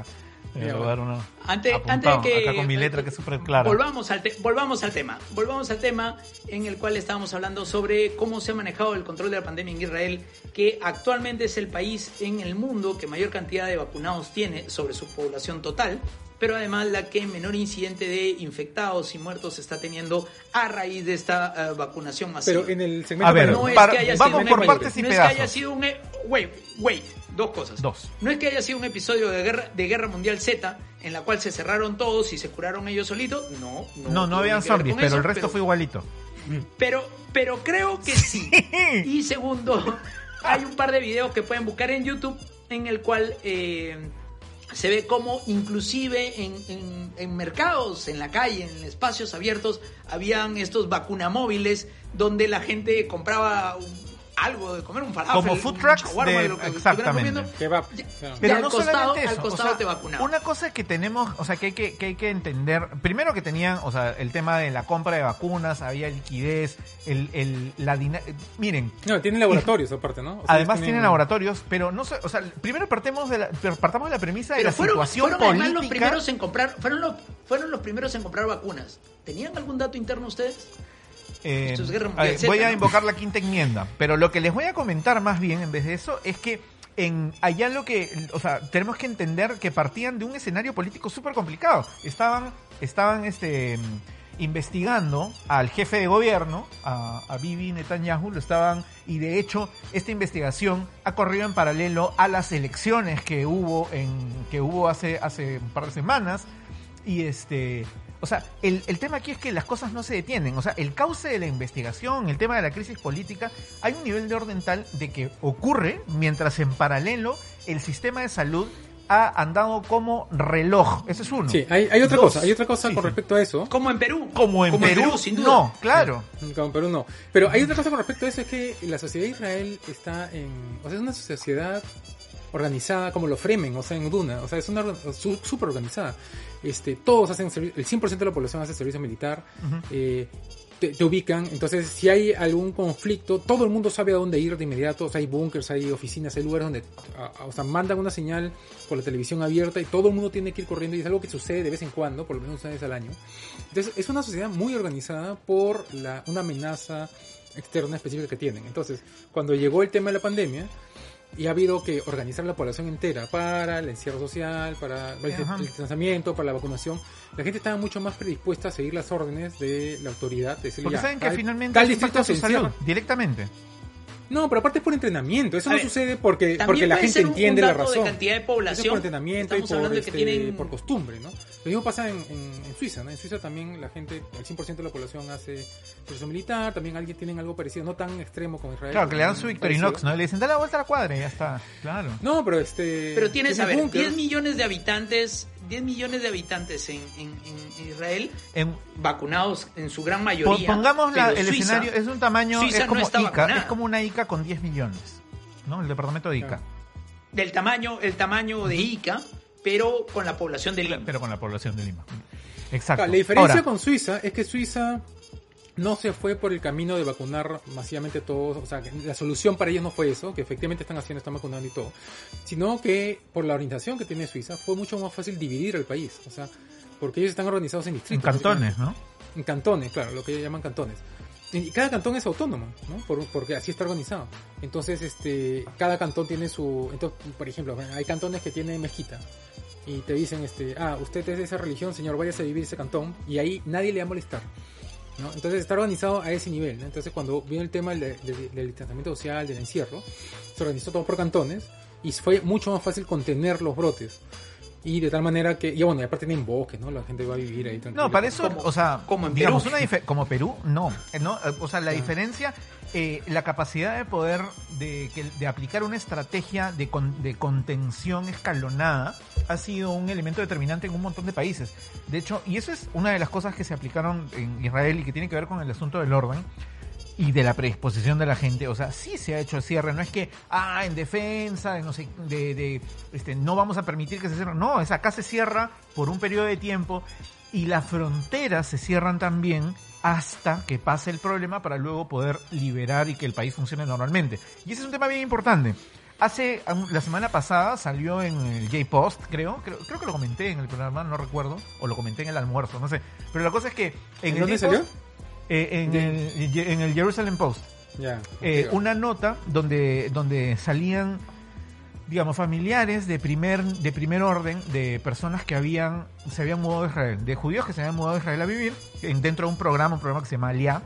Antes que acá con mi letra que es súper clara. Volvamos al tema en el cual estábamos hablando sobre cómo se ha manejado el control de la pandemia en Israel, que actualmente es el país en el mundo que mayor cantidad de vacunados tiene sobre su población total, pero además la que menor incidente de infectados y muertos está teniendo a raíz de esta vacunación masiva. Pero en el segmento... A ver, vamos por partes y pedazos. No es que haya sido un... Wait, dos cosas. Dos. No es que haya sido un episodio de Guerra Mundial Z en la cual se cerraron todos y se curaron ellos solitos. No habían zombies, pero el resto fue igualito. Pero creo que sí. Y segundo, hay un par de videos que pueden buscar en YouTube en el cual se ve cómo inclusive en mercados, en la calle, en espacios abiertos, habían estos vacunamóviles donde la gente compraba algo de comer, un falafel, como food trucks exactamente. Pero no solamente eso, al costado te vacunaban. Una cosa que tenemos, o sea, que hay que entender, primero que tenían, o sea, el tema de la compra de vacunas, había liquidez, miren. No, tienen laboratorios aparte, ¿no? O sea, además tienen laboratorios, pero no sé, o sea, primero partamos de la premisa de la situación política. Los primeros en comprar, fueron los primeros en comprar vacunas. ¿Tenían algún dato interno ustedes? Voy a invocar la quinta enmienda, pero lo que les voy a comentar más bien en vez de eso es que allá tenemos que entender que partían de un escenario político súper complicado. Estaban investigando al jefe de gobierno, a Bibi Netanyahu, y de hecho esta investigación ha corrido en paralelo a las elecciones que hubo hace un par de semanas, y o sea, el tema aquí es que las cosas no se detienen. O sea, el cauce de la investigación, el tema de la crisis política, hay un nivel de orden tal de que ocurre mientras en paralelo el sistema de salud ha andado como reloj. Ese es uno. Sí, hay otra cosa con respecto a eso. Como en Perú. Como en Perú, sin duda. No, claro. Sí, como en Perú no. Pero hay otra cosa con respecto a eso, es que la sociedad de Israel está es una sociedad organizada como los Fremen, o sea, en Duna, o sea, es una súper organizada. Todos hacen el 100% de la población hace servicio militar. Te ubican, entonces si hay algún conflicto, todo el mundo sabe a dónde ir de inmediato. O sea, hay búnkers, hay oficinas, hay lugares donde mandan una señal por la televisión abierta y todo el mundo tiene que ir corriendo, y es algo que sucede de vez en cuando, por lo menos una vez al año. Entonces es una sociedad muy organizada por una amenaza externa específica que tienen. Entonces, cuando llegó el tema de la pandemia, y ha habido que organizar la población entera para el encierro social, para el distanciamiento, para la vacunación, la gente estaba mucho más predispuesta a seguir las órdenes de la autoridad. De porque saben que finalmente tal distrito se salud directamente. No, pero aparte es por entrenamiento. Eso no sucede porque la gente entiende la razón. De cantidad de población. Es por entrenamiento y por costumbre, ¿no? Lo mismo pasa en Suiza, ¿no? En Suiza también la gente, el 100% de la población hace servicio militar. También tienen algo parecido, no tan extremo como Israel. Claro, que le dan su Victorinox, ¿no? Le dicen, dale la vuelta a la cuadra y ya está. Claro. No, pero Pero tienes, 10 millones de habitantes en Israel vacunados en su gran mayoría. Pongamos el escenario, es un tamaño, Suiza es como no Ica, es como una Ica con 10 millones, ¿no? El departamento de Ica. El tamaño de Ica, pero con la población de Lima. Exacto. La diferencia con Suiza es que Suiza no se fue por el camino de vacunar masivamente todos, o sea, que la solución para ellos no fue eso, que efectivamente están vacunando y todo, sino que por la organización que tiene Suiza fue mucho más fácil dividir el país, o sea, porque ellos están organizados en distritos. En cantones, ¿no? En cantones, claro, lo que ellos llaman cantones. Y cada cantón es autónomo, ¿no? Porque así está organizado. Entonces, cada cantón tiene entonces, por ejemplo, hay cantones que tienen mezquita. Y te dicen, usted es de esa religión, señor, váyase a vivir ese cantón. Y ahí nadie le va a molestar, ¿no? Entonces está organizado a ese nivel, ¿no? Entonces cuando vino el tema del distanciamiento social, del encierro, se organizó todo por cantones y fue mucho más fácil contener los brotes. Y de tal manera que, y bueno, y aparte tienen bosques, ¿no? La gente va a vivir ahí tranquilo. No, para eso, o sea, como en digamos, Perú. como Perú, no. O sea, la diferencia, la capacidad de poder, de aplicar una estrategia de contención escalonada ha sido un elemento determinante en un montón de países. De hecho, y eso es una de las cosas que se aplicaron en Israel y que tiene que ver con el asunto del orden y de la predisposición de la gente. O sea, sí se ha hecho el cierre, no es que en defensa no sé, no vamos a permitir que se cierre, no, es acá se cierra por un periodo de tiempo y las fronteras se cierran también hasta que pase el problema para luego poder liberar y que el país funcione normalmente. Y ese es un tema bien importante. La semana pasada salió en el J-Post, creo que lo comenté en el programa, no recuerdo, o lo comenté en el almuerzo, no sé, pero la cosa es que ¿En dónde salió? En el Jerusalem Post. Una nota donde salían, digamos, familiares de primer orden de personas que se habían mudado de Israel, de judíos que se habían mudado de Israel a vivir dentro de un programa que se llama Aliyah,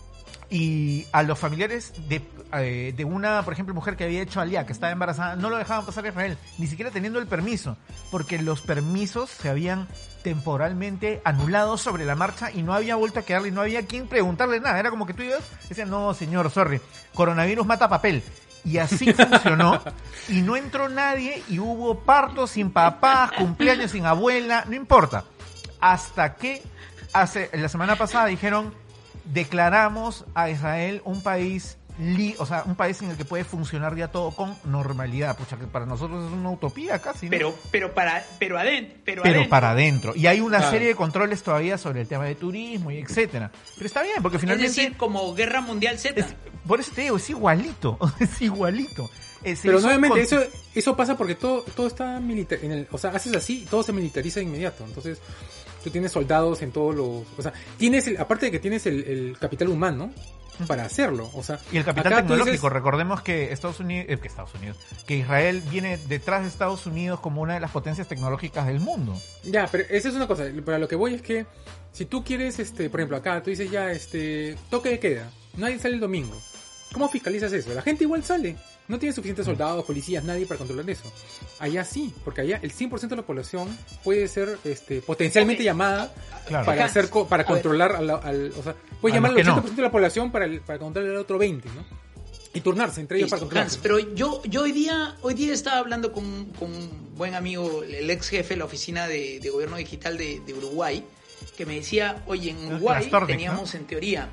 y a los familiares de una, por ejemplo, mujer que había hecho Aliyah, que estaba embarazada, no lo dejaban pasar a Israel, ni siquiera teniendo el permiso, porque los permisos se habían temporalmente anulados sobre la marcha y no había vuelto a quedarle, y no había quien preguntarle nada. Era como que tú ibas y decían, no señor, sorry, coronavirus mata papel. Y así funcionó, y no entró nadie, y hubo partos sin papás, cumpleaños sin abuela, no importa. Hasta que la semana pasada dijeron, declaramos a Israel un país o sea, un país en el que puede funcionar ya todo con normalidad. Pucha, que para nosotros es una utopía casi, ¿no? Pero adentro. Para adentro. Y hay una serie de controles todavía sobre el tema de turismo y etcétera. Pero está bien, porque finalmente... Es decir, como Guerra Mundial Z. Por eso te digo, es igualito. Es igualito. Pero nuevamente, eso pasa porque todo está militar. O sea, haces así, todo se militariza de inmediato. Entonces, tú tienes soldados en todos los... O sea, aparte de que tienes el capital humano para hacerlo, o sea, y el capital tecnológico. Recordemos que que Israel viene detrás de Estados Unidos como una de las potencias tecnológicas del mundo. Ya, pero esa es una cosa. Para lo que voy es que si tú quieres, por ejemplo, acá tú dices ya, toque de queda, nadie sale el domingo. ¿Cómo fiscalizas eso? La gente igual sale. No tiene suficientes soldados, policías, nadie para controlar eso. Allá sí, porque allá el 100% de la población puede ser potencialmente llamada para controlar o sea, puede llamar al 80% de la población para controlar al otro 20%, ¿no? Y turnarse entre ellos para controlar. Pero yo hoy día estaba hablando con un buen amigo, el ex jefe de la oficina de gobierno digital de Uruguay, que me decía, oye, en Uruguay teníamos, ¿no?, en teoría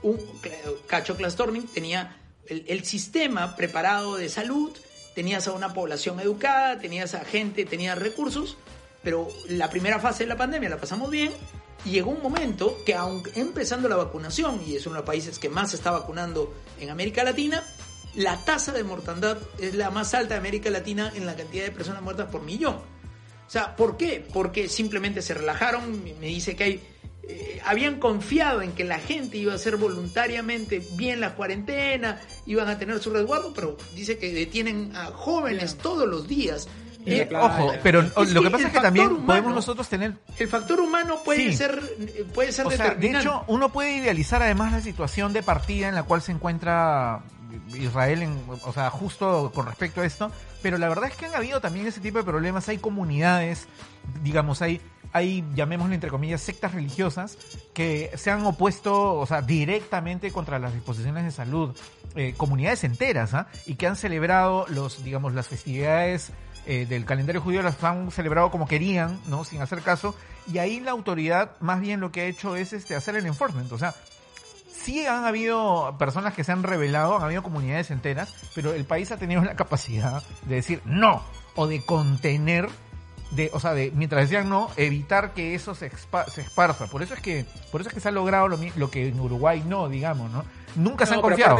Cacho Clastorning tenía el sistema preparado de salud, tenías a una población educada, tenías a gente, tenías recursos, pero la primera fase de la pandemia la pasamos bien y llegó un momento que, aunque empezando la vacunación, y es uno de los países que más se está vacunando en América Latina, la tasa de mortandad es la más alta de América Latina en la cantidad de personas muertas por millón. O sea, ¿por qué? Porque simplemente se relajaron. Me dice que habían confiado en que la gente iba a hacer voluntariamente bien la cuarentena, iban a tener su resguardo, pero dice que detienen a jóvenes todos los días. Ojo, pero lo que pasa es que también podemos nosotros tener... El factor humano puede ser determinante. De hecho, uno puede idealizar además la situación de partida en la cual se encuentra Israel, justo con respecto a esto, pero la verdad es que han habido también ese tipo de problemas. Hay comunidades, digamos, hay llamémosle entre comillas sectas religiosas que se han opuesto, directamente contra las disposiciones de salud, comunidades enteras, y que han celebrado las festividades del calendario judío, las han celebrado como querían, ¿no?, sin hacer caso, y ahí la autoridad más bien lo que ha hecho es hacer el enforcement. O sea, sí han habido personas que se han rebelado, han habido comunidades enteras, pero el país ha tenido la capacidad de decir no, o de contener, mientras decían no, evitar que eso se esparza. Por eso es que se ha logrado lo que en Uruguay no, digamos, ¿no? Nunca se han confiado.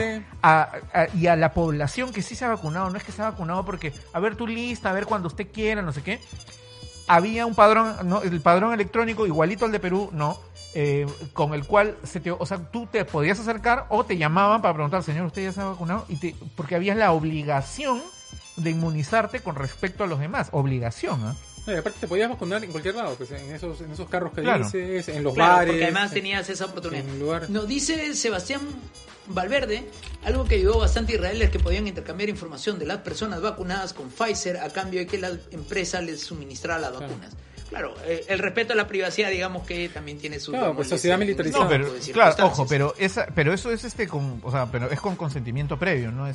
Y a la población que sí se ha vacunado, no es que se ha vacunado porque, a ver tu lista, a ver cuando usted quiera, no sé qué. Había un padrón, ¿no?, el padrón electrónico igualito al de Perú, ¿no?, con el cual tú te podías acercar o te llamaban para preguntar, señor, ¿usted ya se ha vacunado? Porque había la obligación de inmunizarte con respecto a los demás. Obligación, ¿eh? No, y aparte te podías vacunar en cualquier lado, pues en esos carros que dices, en los bares. Porque además tenías esa oportunidad. Nos dice Sebastián Valverde, algo que ayudó bastante a Israel es que podían intercambiar información de las personas vacunadas con Pfizer a cambio de que la empresa les suministrara las vacunas. Claro, el respeto a la privacidad, digamos que también tiene su... Claro, pues sociedad militarizada. No, pero, claro, ojo, pero eso es pero es con consentimiento previo, no es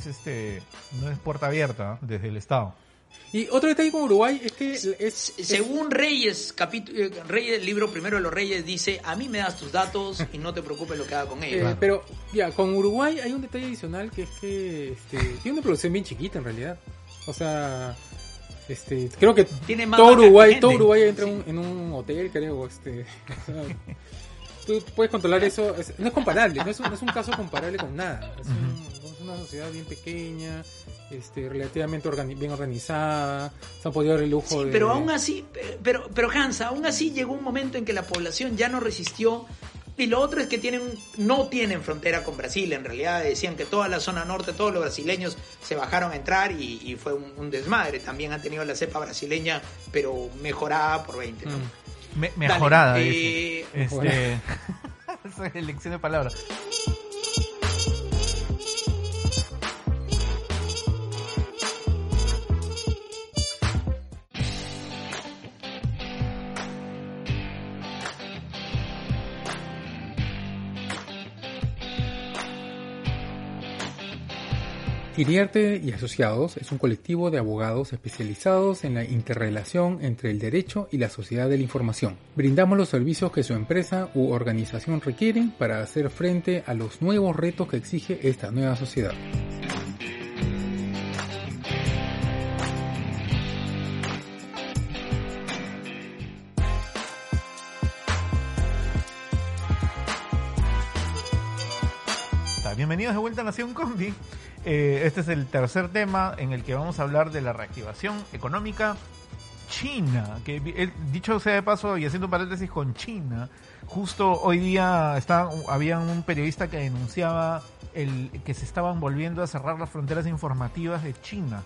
puerta abierta desde el Estado. Y otro detalle con Uruguay es que según Reyes, Reyes, libro primero de los Reyes, dice: a mí me das tus datos y no te preocupes lo que haga con ellos. Claro. Pero ya, con Uruguay hay un detalle adicional, que es que tiene una producción bien chiquita en realidad. O sea, creo que todo Uruguay entra en un hotel, creo. O sea, tú puedes controlar eso. No es comparable, no es un caso comparable con nada. Es una sociedad bien pequeña, relativamente bien organizada, se han podido dar el lujo de... Pero aún así, pero Hans, aún así llegó un momento en que la población ya no resistió. Y lo otro es que no tienen frontera con Brasil. En realidad decían que toda la zona norte, todos los brasileños se bajaron a entrar y fue un desmadre. También han tenido la cepa brasileña, pero mejorada por 20, ¿no? Mejorada. Dale, esa es elección de palabras. Iriarte y Asociados es un colectivo de abogados especializados en la interrelación entre el derecho y la sociedad de la información. Brindamos los servicios que su empresa u organización requieren para hacer frente a los nuevos retos que exige esta nueva sociedad. Bienvenidos de vuelta a Nación Combi. Este es el tercer tema en el que vamos a hablar de la reactivación económica china. Que dicho sea de paso y haciendo un paréntesis con China, justo hoy día había un periodista que denunciaba que se estaban volviendo a cerrar las fronteras informativas de China.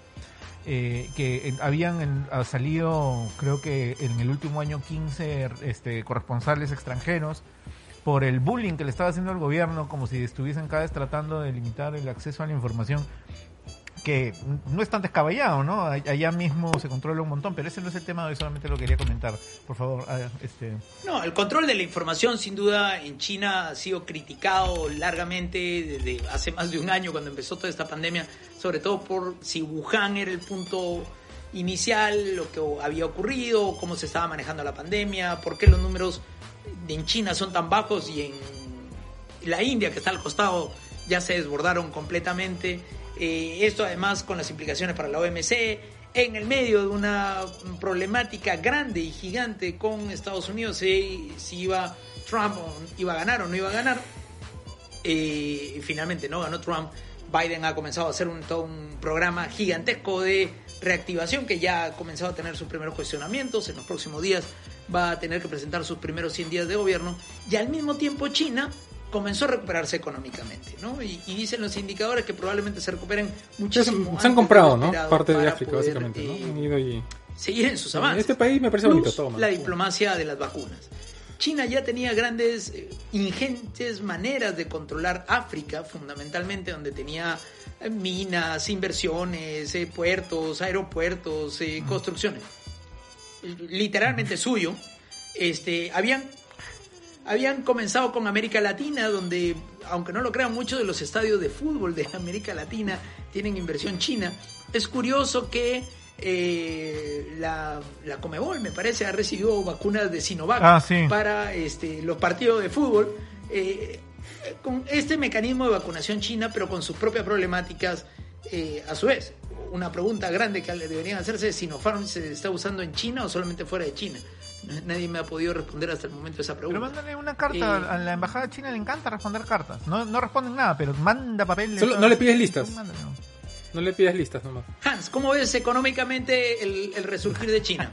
Que habían salido, creo que en el último año, 15 corresponsales extranjeros por el bullying que le estaba haciendo el gobierno, como si estuviesen cada vez tratando de limitar el acceso a la información, que no es tan descabellado, ¿no? Allá mismo se controla un montón, pero ese no es el tema de hoy, solamente lo quería comentar. Por favor, No, el control de la información, sin duda, en China ha sido criticado largamente desde hace más de un año, cuando empezó toda esta pandemia, sobre todo por si Wuhan era el punto inicial, lo que había ocurrido, cómo se estaba manejando la pandemia, por qué los números en China son tan bajos y en la India, que está al costado, ya se desbordaron completamente. Esto además con las implicaciones para la OMC, en el medio de una problemática grande y gigante con Estados Unidos, si Trump iba a ganar o no iba a ganar. Finalmente no ganó Trump. Biden ha comenzado a hacer todo un programa gigantesco de reactivación que ya ha comenzado a tener sus primeros cuestionamientos. En los próximos días va a tener que presentar sus primeros 100 días de gobierno, y al mismo tiempo China comenzó a recuperarse económicamente, ¿no? Y dicen los indicadores que probablemente se recuperen muchísimo. Se han comprado, ¿no? Parte de África, básicamente, ¿no? Han ido y seguir en sus avances. Este país me parece bonito, todo. La diplomacia de las vacunas. China ya tenía grandes, ingentes maneras de controlar África, fundamentalmente donde tenía minas, inversiones, puertos, aeropuertos, construcciones. Literalmente suyo. Habían comenzado con América Latina, donde, aunque no lo crean, muchos de los estadios de fútbol de América Latina tienen inversión china. Es curioso que la Conmebol, me parece, ha recibido vacunas de Sinovac para los partidos de fútbol, con este mecanismo de vacunación china, pero con sus propias problemáticas. A su vez, una pregunta grande que deberían hacerse: ¿Sinopharm se está usando en China o solamente fuera de China? Nadie me ha podido responder hasta el momento esa pregunta. Pero mándale una carta a la embajada china, le encanta responder cartas. No responden nada, pero manda papel. No le pides listas. No le pidas listas nomás. Hans, ¿cómo ves económicamente el resurgir de China?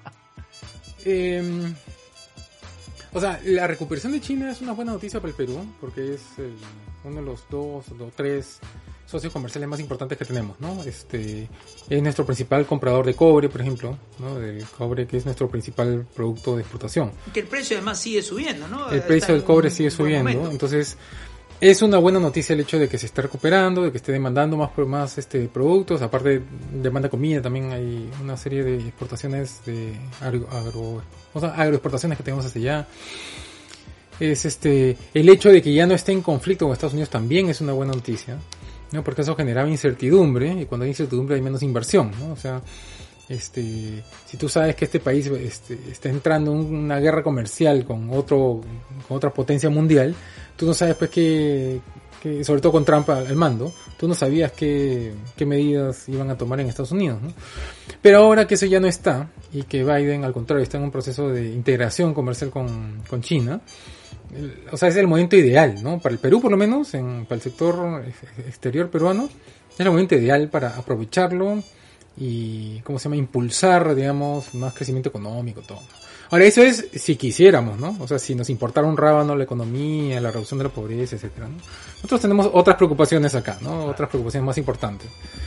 O sea, la recuperación de China es una buena noticia para el Perú, porque es uno de los dos o tres socios comerciales más importantes que tenemos, ¿no? Es nuestro principal comprador de cobre, por ejemplo, ¿no? Del cobre, que es nuestro principal producto de exportación. Que el precio además sigue subiendo, ¿no? El precio del cobre sigue subiendo, entonces es una buena noticia el hecho de que se esté recuperando, de que esté demandando más productos. Aparte, demanda comida, también hay una serie de exportaciones de agroexportaciones que tenemos hacia allá. Es el hecho de que ya no esté en conflicto con Estados Unidos también es una buena noticia, ¿no? Porque eso generaba incertidumbre, y cuando hay incertidumbre hay menos inversión, ¿no? O sea, si tú sabes que este país está entrando en una guerra comercial con otra potencia mundial, tú no sabes pues que sobre todo con Trump al mando, tú no sabías qué medidas iban a tomar en Estados Unidos, ¿no? Pero ahora que eso ya no está, y que Biden al contrario está en un proceso de integración comercial con China, o sea, es el momento ideal, ¿no? Para el Perú, por lo menos, para el sector exterior peruano, es el momento ideal para aprovecharlo y, impulsar, digamos, más crecimiento económico, todo. Ahora, eso es si quisiéramos, ¿no? O sea, si nos importara un rábano la economía, la reducción de la pobreza, etcétera, ¿no? Nosotros tenemos otras preocupaciones acá, ¿no? Otras preocupaciones más importantes.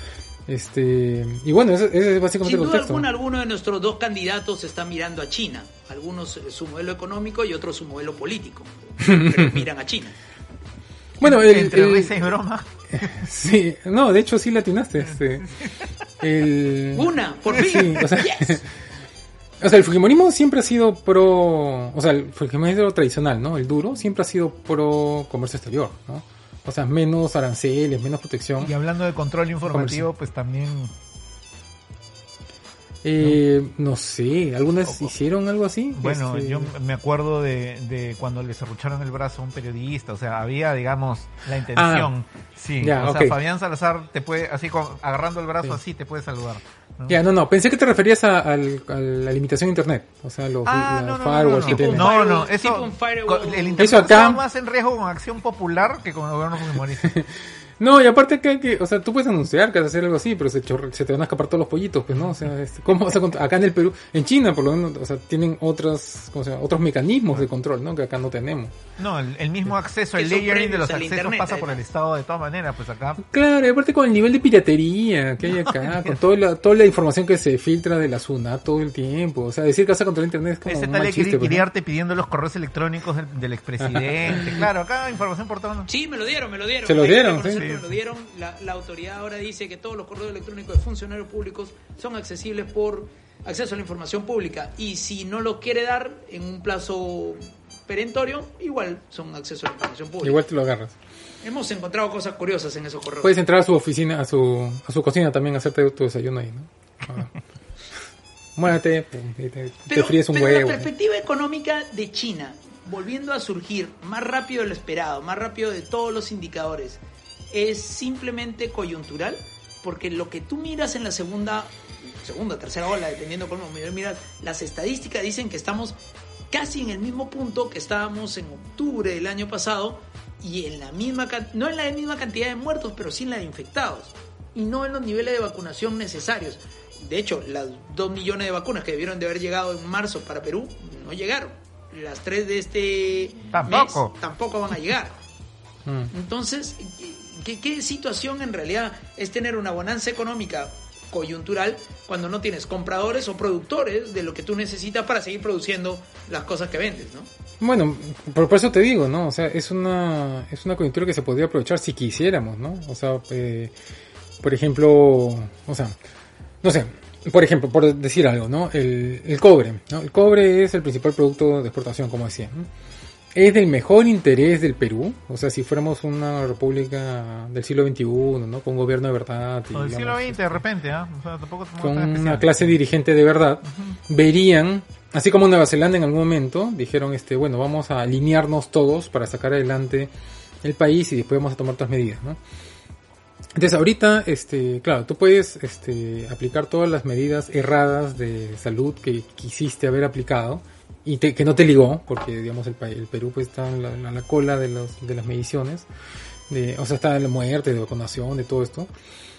Y bueno, ese es básicamente el contexto. Sin duda alguno de nuestros dos candidatos está mirando a China. Algunos su modelo económico y otros su modelo político. Pero miran a China. Bueno, entre risa y broma. Sí, no, de hecho sí le atinaste. Una, por fin. Sí, o sea, yes. O sea, el fujimorismo siempre ha sido o sea, el fujimorismo tradicional, ¿no? El duro siempre ha sido pro comercio exterior, ¿no? O sea, menos aranceles, menos protección. Y hablando de control informativo, pues también... no sé, ¿algunas hicieron algo así? Bueno, yo me acuerdo de cuando le serrucharon el brazo a un periodista, o sea, había, digamos, la intención. Sí, ya, o okay. sea, Fabián Salazar te puede, así agarrando el brazo así, te puede saludar, ¿no? Ya, no, pensé que te referías a la limitación de internet, o sea, los firewalls que tienen. No, eso, el internet eso acá... está más en riesgo con Acción Popular que con el gobierno fujimorista. No, y aparte que, o sea, tú puedes anunciar que vas a hacer algo así, pero se te van a escapar todos los pollitos, pues, ¿no? O sea, ¿cómo vas a acá en el Perú, en China, por lo menos, o sea, tienen otros mecanismos de control, ¿no? Que acá no tenemos. No, el mismo acceso, el layering de los accesos internet, pasa por el Estado de todas maneras, pues acá. Claro, y aparte con el nivel de piratería que hay acá, con toda la información que se filtra de la SUNAT todo el tiempo, o sea, decir que vas a controlar internet es como ese un tal mal chiste, pues, Iriarte pidiendo los correos electrónicos del expresidente. Claro, acá información por todo. Sí, me lo dieron. Se lo dieron, sí. Me lo dieron. La autoridad ahora dice que todos los correos electrónicos de funcionarios públicos son accesibles por acceso a la información pública, y si no lo quiere dar en un plazo perentorio, igual son acceso a la información pública. Igual te lo agarras. Hemos encontrado cosas curiosas en esos correos. Puedes entrar a su oficina, a su cocina también, a hacerte tu desayuno ahí, ¿no? Muévete, te fríes un huevo. La perspectiva económica de China, volviendo a surgir más rápido de lo esperado, más rápido de todos los indicadores, es simplemente coyuntural, porque lo que tú miras en la segunda, tercera ola, dependiendo cómo miras, las estadísticas dicen que estamos casi en el mismo punto que estábamos en octubre del año pasado, y en la misma, no en la misma cantidad de muertos, pero sí en la de infectados, y no en los niveles de vacunación necesarios. De hecho, las 2 millones de vacunas que debieron de haber llegado en marzo para Perú no llegaron. Las 3 de este mes tampoco van a llegar. Entonces, ¿qué situación en realidad es tener una bonanza económica coyuntural cuando no tienes compradores o productores de lo que tú necesitas para seguir produciendo las cosas que vendes, ¿no? Bueno, por eso te digo, ¿no? O sea, es una coyuntura que se podría aprovechar si quisiéramos, ¿no? O sea, por ejemplo, o sea, no sé, por ejemplo, por decir algo, ¿no? El cobre, ¿no? El cobre es el principal producto de exportación, como decía, ¿no? Es del mejor interés del Perú, o sea, si fuéramos una república del siglo XXI, ¿no? Con gobierno de verdad. O del siglo XX, de repente, ¿ah? O sea, tampoco con una clase dirigente de verdad, verían, así como Nueva Zelanda en algún momento, dijeron, bueno, vamos a alinearnos todos para sacar adelante el país y después vamos a tomar otras medidas, ¿no? Entonces ahorita, claro, tú puedes aplicar todas las medidas erradas de salud que quisiste haber aplicado y que no te ligó, porque digamos el Perú pues está en la cola de las mediciones, o sea, está en la muerte, de vacunación, de todo esto,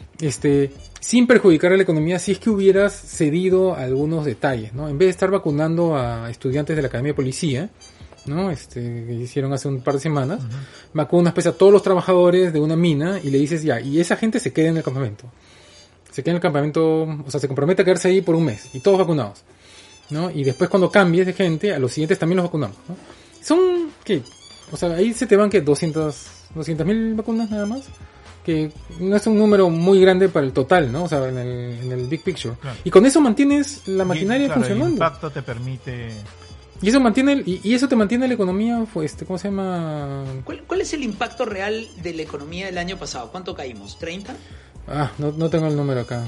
sin perjudicar a la economía, si es que hubieras cedido algunos detalles, ¿no? En vez de estar vacunando a estudiantes de la Academia de Policía, ¿no? Que hicieron hace un par de semanas, vacunas pues a todos los trabajadores de una mina y le dices ya, y esa gente se queda en el campamento. Se queda en el campamento, o sea, se compromete a quedarse ahí por un mes y todos vacunados, ¿no? Y después cuando cambies de gente, a los siguientes también los vacunamos, ¿no? Son, ¿qué? O sea, ahí se te van, ¿qué? 200.000 vacunas nada más, que no es un número muy grande para el total, ¿no? O sea, en el big picture. Claro. Y con eso mantienes la maquinaria funcionando. El impacto te permite... Y eso mantiene y eso te mantiene la economía, ¿cómo se llama? ¿Cuál es el impacto real de la economía del año pasado? ¿Cuánto caímos? ¿30? No tengo el número acá.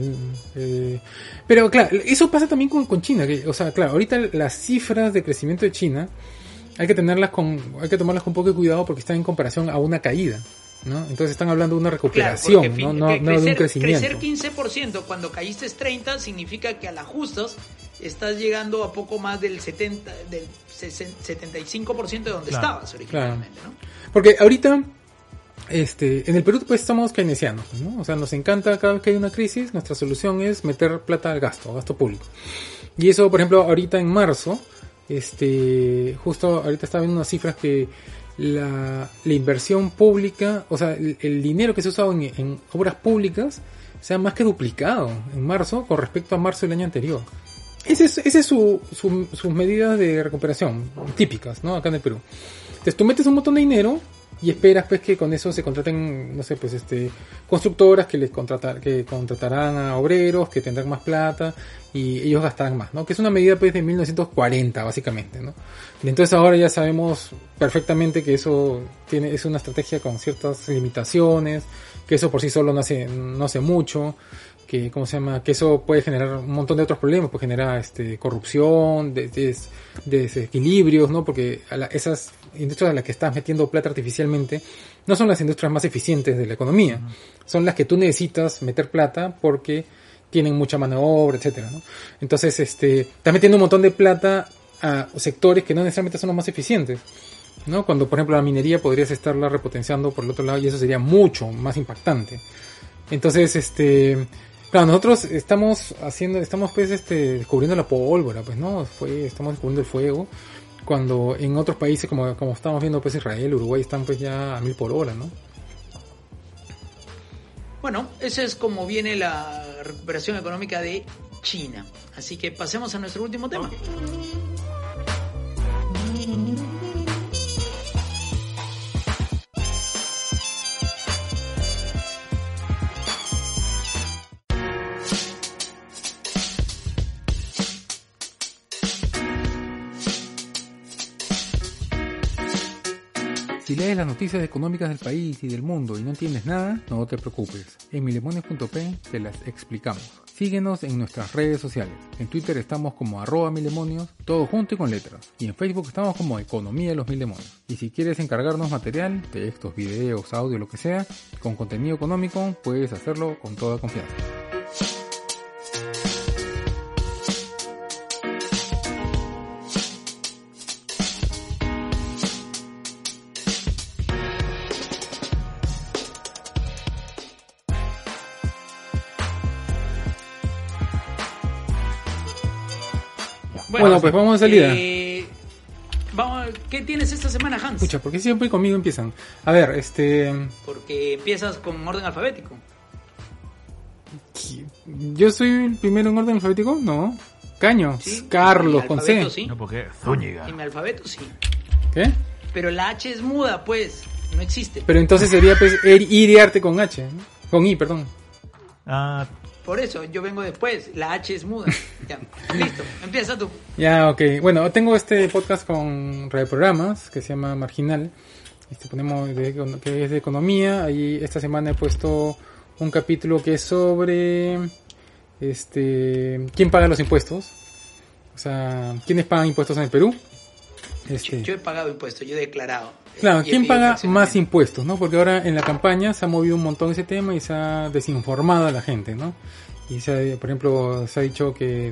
Pero claro, eso pasa también con China, o sea, claro, ahorita las cifras de crecimiento de China hay que tomarlas con un poco de cuidado porque están en comparación a una caída, ¿no? Entonces están hablando de una recuperación, claro, no de un crecimiento. Crecer 15% cuando caíste 30 significa que a las justas estás llegando a poco más del 75% de donde estabas originalmente, claro. ¿No? Porque ahorita en el Perú pues estamos keynesianos, ¿no? O sea, nos encanta cada vez que hay una crisis, nuestra solución es meter plata al gasto público. Y eso, por ejemplo, ahorita en marzo, justo ahorita estaba viendo unas cifras que la inversión pública, o sea, el dinero que se ha usado en obras públicas se ha más que duplicado en marzo con respecto a marzo del año anterior. Ese es sus medidas de recuperación típicas, ¿no? Acá en el Perú. Entonces tú metes un montón de dinero y esperas pues que con eso se contraten, no sé, pues constructoras que contratarán a obreros, que tendrán más plata y ellos gastarán más, ¿no? Que es una medida pues de 1940 básicamente, ¿no? Y entonces ahora ya sabemos perfectamente que eso es una estrategia con ciertas limitaciones, que eso por sí solo no hace mucho, que que eso puede generar un montón de otros problemas, puede generar corrupción, desequilibrios, ¿no? Porque esas industrias a las que estás metiendo plata artificialmente no son las industrias más eficientes de la economía, son las que tú necesitas meter plata porque tienen mucha mano de obra, etcétera, ¿no? Entonces, estás metiendo un montón de plata a sectores que no necesariamente son los más eficientes, ¿no? Cuando, por ejemplo, la minería podrías estarla repotenciando por el otro lado y eso sería mucho más impactante. Entonces, claro, nosotros estamos pues descubriendo la pólvora, pues, ¿no? Estamos descubriendo el fuego, cuando en otros países como estamos viendo pues Israel, Uruguay están pues ya a 1000 por hora, ¿no? Bueno, eso es como viene la recuperación económica de China. Así que pasemos a nuestro último tema. Si lees las noticias económicas del país y del mundo y no entiendes nada, no te preocupes. En milemonios.p te las explicamos. Síguenos en nuestras redes sociales. En Twitter estamos como @milemonios, todo junto y con letras. Y en Facebook estamos como Economía de los Mil Demonios. Y si quieres encargarnos material, textos, videos, audio, lo que sea, con contenido económico, puedes hacerlo con toda confianza. Bueno, pues vamos de salida. ¿Qué tienes esta semana, Hans? Escucha, ¿por qué siempre conmigo empiezan? A ver, Porque empiezas con orden alfabético. ¿Yo soy el primero en orden alfabético? No. Caño. Sí, Carlos, con C. Sí. No, porque Zúñiga. En mi alfabeto sí. ¿Qué? Pero la H es muda, pues. No existe. Pero entonces sería pues I de arte con H, ¿no? Con I, perdón. Ah, por eso, yo vengo después. La H es muda. Ya, listo. Empieza tú. Ya, ok. Bueno, tengo este podcast con radioprogramas que se llama Marginal. Ponemos que es de economía. Ahí esta semana he puesto un capítulo que es sobre quién paga los impuestos. O sea, ¿quiénes pagan impuestos en el Perú? Yo he pagado impuestos, yo he declarado. Claro, ¿quién paga más impuestos, no? Porque ahora en la campaña se ha movido un montón ese tema y se ha desinformado a la gente, ¿no? Y por ejemplo, se ha dicho que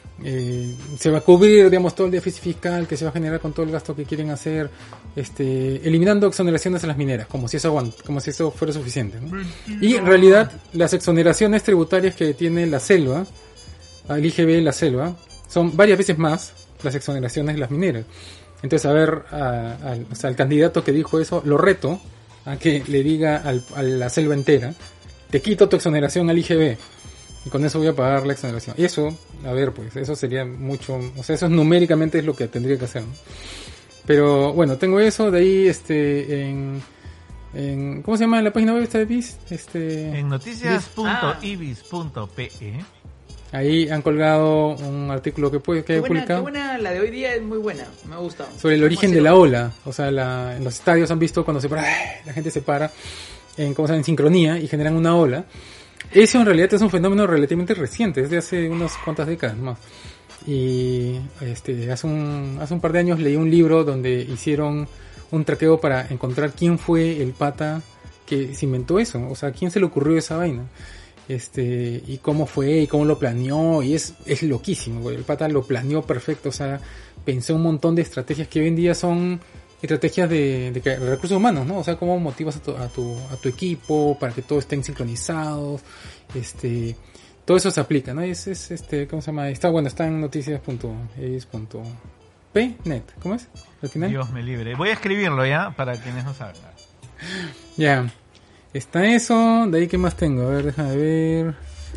se va a cubrir, digamos, todo el déficit fiscal que se va a generar con todo el gasto que quieren hacer, eliminando exoneraciones a las mineras, como si eso fuera suficiente, ¿no? Y en realidad, las exoneraciones tributarias que tiene la selva, el IGB en la selva, son varias veces más las exoneraciones de las mineras. Entonces, a ver, al candidato que dijo eso, lo reto a que le diga a la selva entera, te quito tu exoneración al IGB, y con eso voy a pagar la exoneración. Y eso, a ver, pues, eso sería mucho, o sea, eso numéricamente es lo que tendría que hacer, ¿no? Pero, bueno, tengo eso, de ahí, ¿cómo se llama la página web esta de BIS? En noticias.ibis.pe ahí han colgado un artículo que he publicado. Qué buena, la de hoy día es muy buena, me ha gustado. Sobre el origen de la ola, o sea, en los estadios han visto cuando la gente se para en sincronía y generan una ola. Eso en realidad es un fenómeno relativamente reciente, es de hace unas cuantas décadas más. Y hace un par de años leí un libro donde hicieron un traqueo para encontrar quién fue el pata que se inventó eso, o sea, quién se le ocurrió esa vaina. Y cómo fue y cómo lo planeó, y es loquísimo, güey. El pata lo planeó perfecto, o sea, pensó un montón de estrategias que hoy en día son estrategias de recursos humanos, ¿no? O sea, cómo motivas a tu equipo para que todos estén sincronizados, todo eso se aplica, ¿no? ¿Cómo se llama? Está en noticias.es.p.net, ¿cómo es? Al final. Dios me libre. Voy a escribirlo ya para quienes no saben. Ya. Está eso, de ahí qué más tengo, a ver, déjame ver.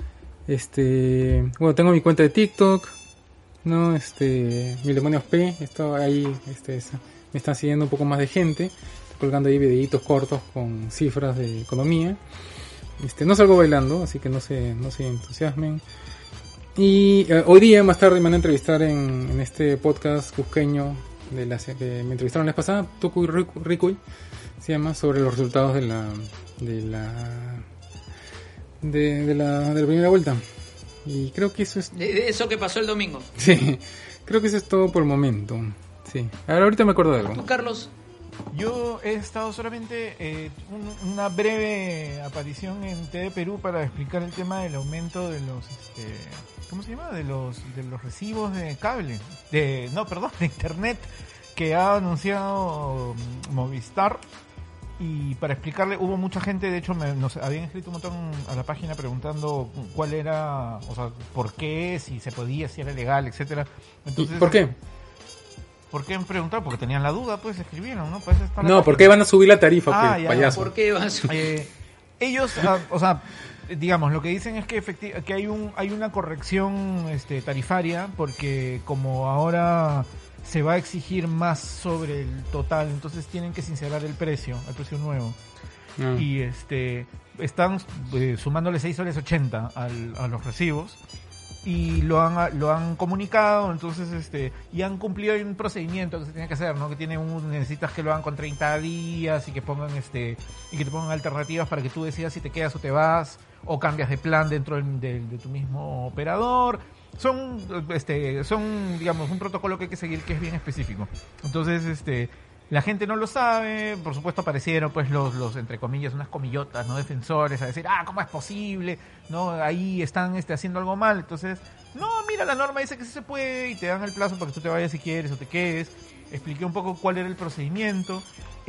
Bueno, tengo mi cuenta de TikTok, ¿no? Milemonios P, esto ahí, me están siguiendo un poco más de gente. colgando ahí videitos cortos con cifras de economía. No salgo bailando, así que no se entusiasmen. Y hoy día, más tarde, me van a entrevistar en este podcast cusqueño que me entrevistaron la vez pasada, Tucuy Ricuy, se llama, sobre los resultados de la primera vuelta. Y creo que eso es... De eso que pasó el domingo. Sí, creo que eso es todo por el momento. Sí. Ahorita me acuerdo de algo. ¿Tú, Carlos? Yo he estado solamente una breve aparición en TV Perú para explicar el tema del aumento de los ¿cómo se llama? De los recibos de cable, de internet que ha anunciado Movistar. Y para explicarle, hubo mucha gente, de hecho nos habían escrito un montón a la página preguntando cuál era, o sea, por qué, si se podía, si era legal, etcétera. Entonces, ¿por qué? ¿Por qué han preguntado? Porque tenían la duda, pues escribieron, ¿no? Pues no, ¿por qué van a subir la tarifa, ya, payaso? ¿Por qué van a subir? Ellos, o sea, digamos, lo que dicen es que hay una corrección tarifaria, porque como ahora se va a exigir más sobre el total, entonces tienen que sincerar el precio nuevo. Y están sumándole 6.80 soles a los recibos. Y lo han comunicado, entonces y han cumplido un procedimiento que se tiene que hacer, ¿no? Que necesitas que lo hagan con 30 días y que pongan y que te pongan alternativas para que tú decidas si te quedas o te vas o cambias de plan dentro de tu mismo operador. Son digamos un protocolo que hay que seguir que es bien específico. Entonces la gente no lo sabe, por supuesto aparecieron pues los entre comillas, unas comillotas, no defensores, a decir, ¿cómo es posible? No, ahí están haciendo algo mal. Entonces, no, mira, la norma dice que sí se puede y te dan el plazo para que tú te vayas si quieres o te quedes. Expliqué un poco cuál era el procedimiento.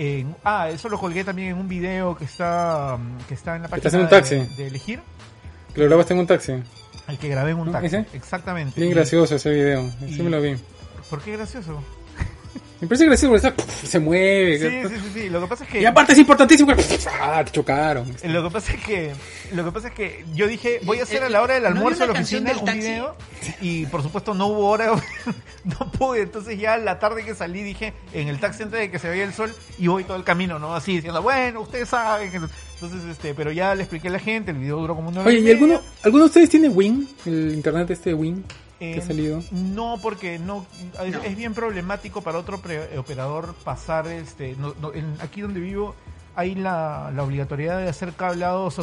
Eso lo colgué también en un video que está en la página ¿Estás en un taxi? De Elegir. ¿Que lo grabaste en un taxi? El que grabé en un taxi. ¿Ese? Exactamente. Bien gracioso ese video, sí me lo vi. ¿Por qué gracioso? Me parece gracioso porque se mueve. Sí. Lo que pasa es que... Y aparte es importantísimo que... chocaron. Lo que pasa es que yo dije, voy a hacer a la hora del almuerzo en la oficina un video. Y por supuesto no hubo hora, no pude. Entonces ya la tarde que salí dije, en el taxi antes de que se vea el sol, y voy todo el camino, ¿no? Así diciendo, bueno, ustedes saben. Entonces, pero ya le expliqué a la gente, el video duró como una hora. Oye, ¿y alguno de ustedes tiene Win? El internet Win. ¿Que ha salido? No, porque no. Es bien problemático para otro operador pasar aquí donde vivo hay la obligatoriedad de hacer cableado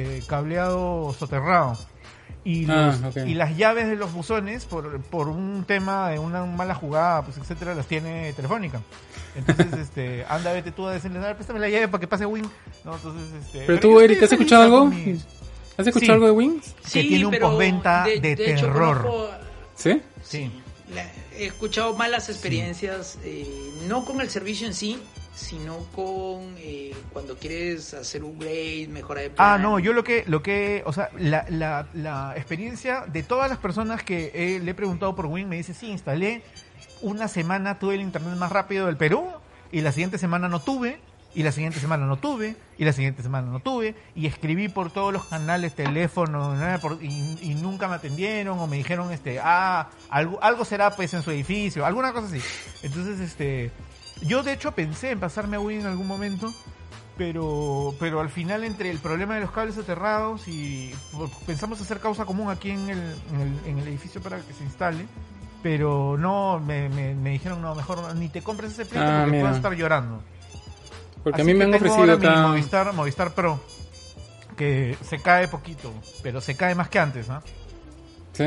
soterrado y las llaves de los buzones por un tema de una mala jugada, pues etcétera, las tiene Telefónica. Entonces anda, vete tú a decirle, préstame la llave para que pase Win. No, entonces pero tú, Eric, ¿has escuchado algo? ¿Has escuchado algo de Win? Que tiene un postventa de terror. ¿Sí? Sí. He escuchado malas experiencias, no con el servicio en sí, sino con cuando quieres hacer un upgrade, mejora de plan. No, yo lo que, o sea, la experiencia de todas las personas que le he preguntado por Win me dice, sí, instalé, una semana tuve el internet más rápido del Perú y la siguiente semana no tuve. Y la siguiente semana no tuve, y la siguiente semana no tuve, y escribí por todos los canales, teléfono, y nunca me atendieron, o me dijeron, algo será pues en su edificio, alguna cosa así. Entonces, yo de hecho pensé en pasarme a Win en algún momento, pero al final entre el problema de los cables soterrados y pensamos hacer causa común aquí en el edificio para que se instale, pero no, me dijeron, no, mejor ni te compres ese pleito porque puedes estar llorando. Porque así a mí me han ofrecido acá Movistar Pro, que se cae poquito, pero se cae más que antes, ¿no? Sí.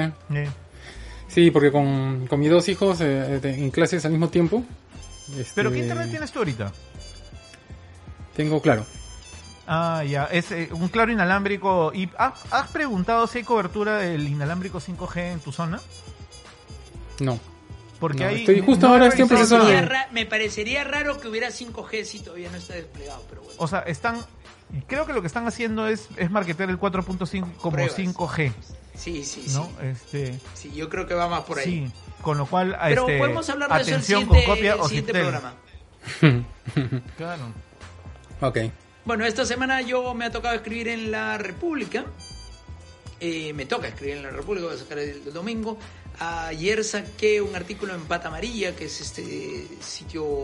Sí, porque con mis dos hijos en clases al mismo tiempo. ¿Pero qué internet tienes tú ahorita? Tengo Claro. Ya, es un Claro inalámbrico. ¿Y has preguntado si hay cobertura del inalámbrico 5G en tu zona? No. Porque no, ahí estoy justo ahora estoy en proceso de... Me parecería raro que hubiera 5G si todavía no está desplegado, pero bueno. O sea, creo que lo que están haciendo es marketear el 4.5 como pruebas. 5G. Sí, ¿no? Sí, yo creo que va más por ahí. Sí, con lo cual pero podemos hablar de atención eso en con copia el o siguiente programa. Claro. Ok. Bueno, esta semana yo me ha tocado escribir en La República. Me toca escribir en La República, voy a sacar el domingo. Ayer saqué un artículo en Pata Amarilla, que es este sitio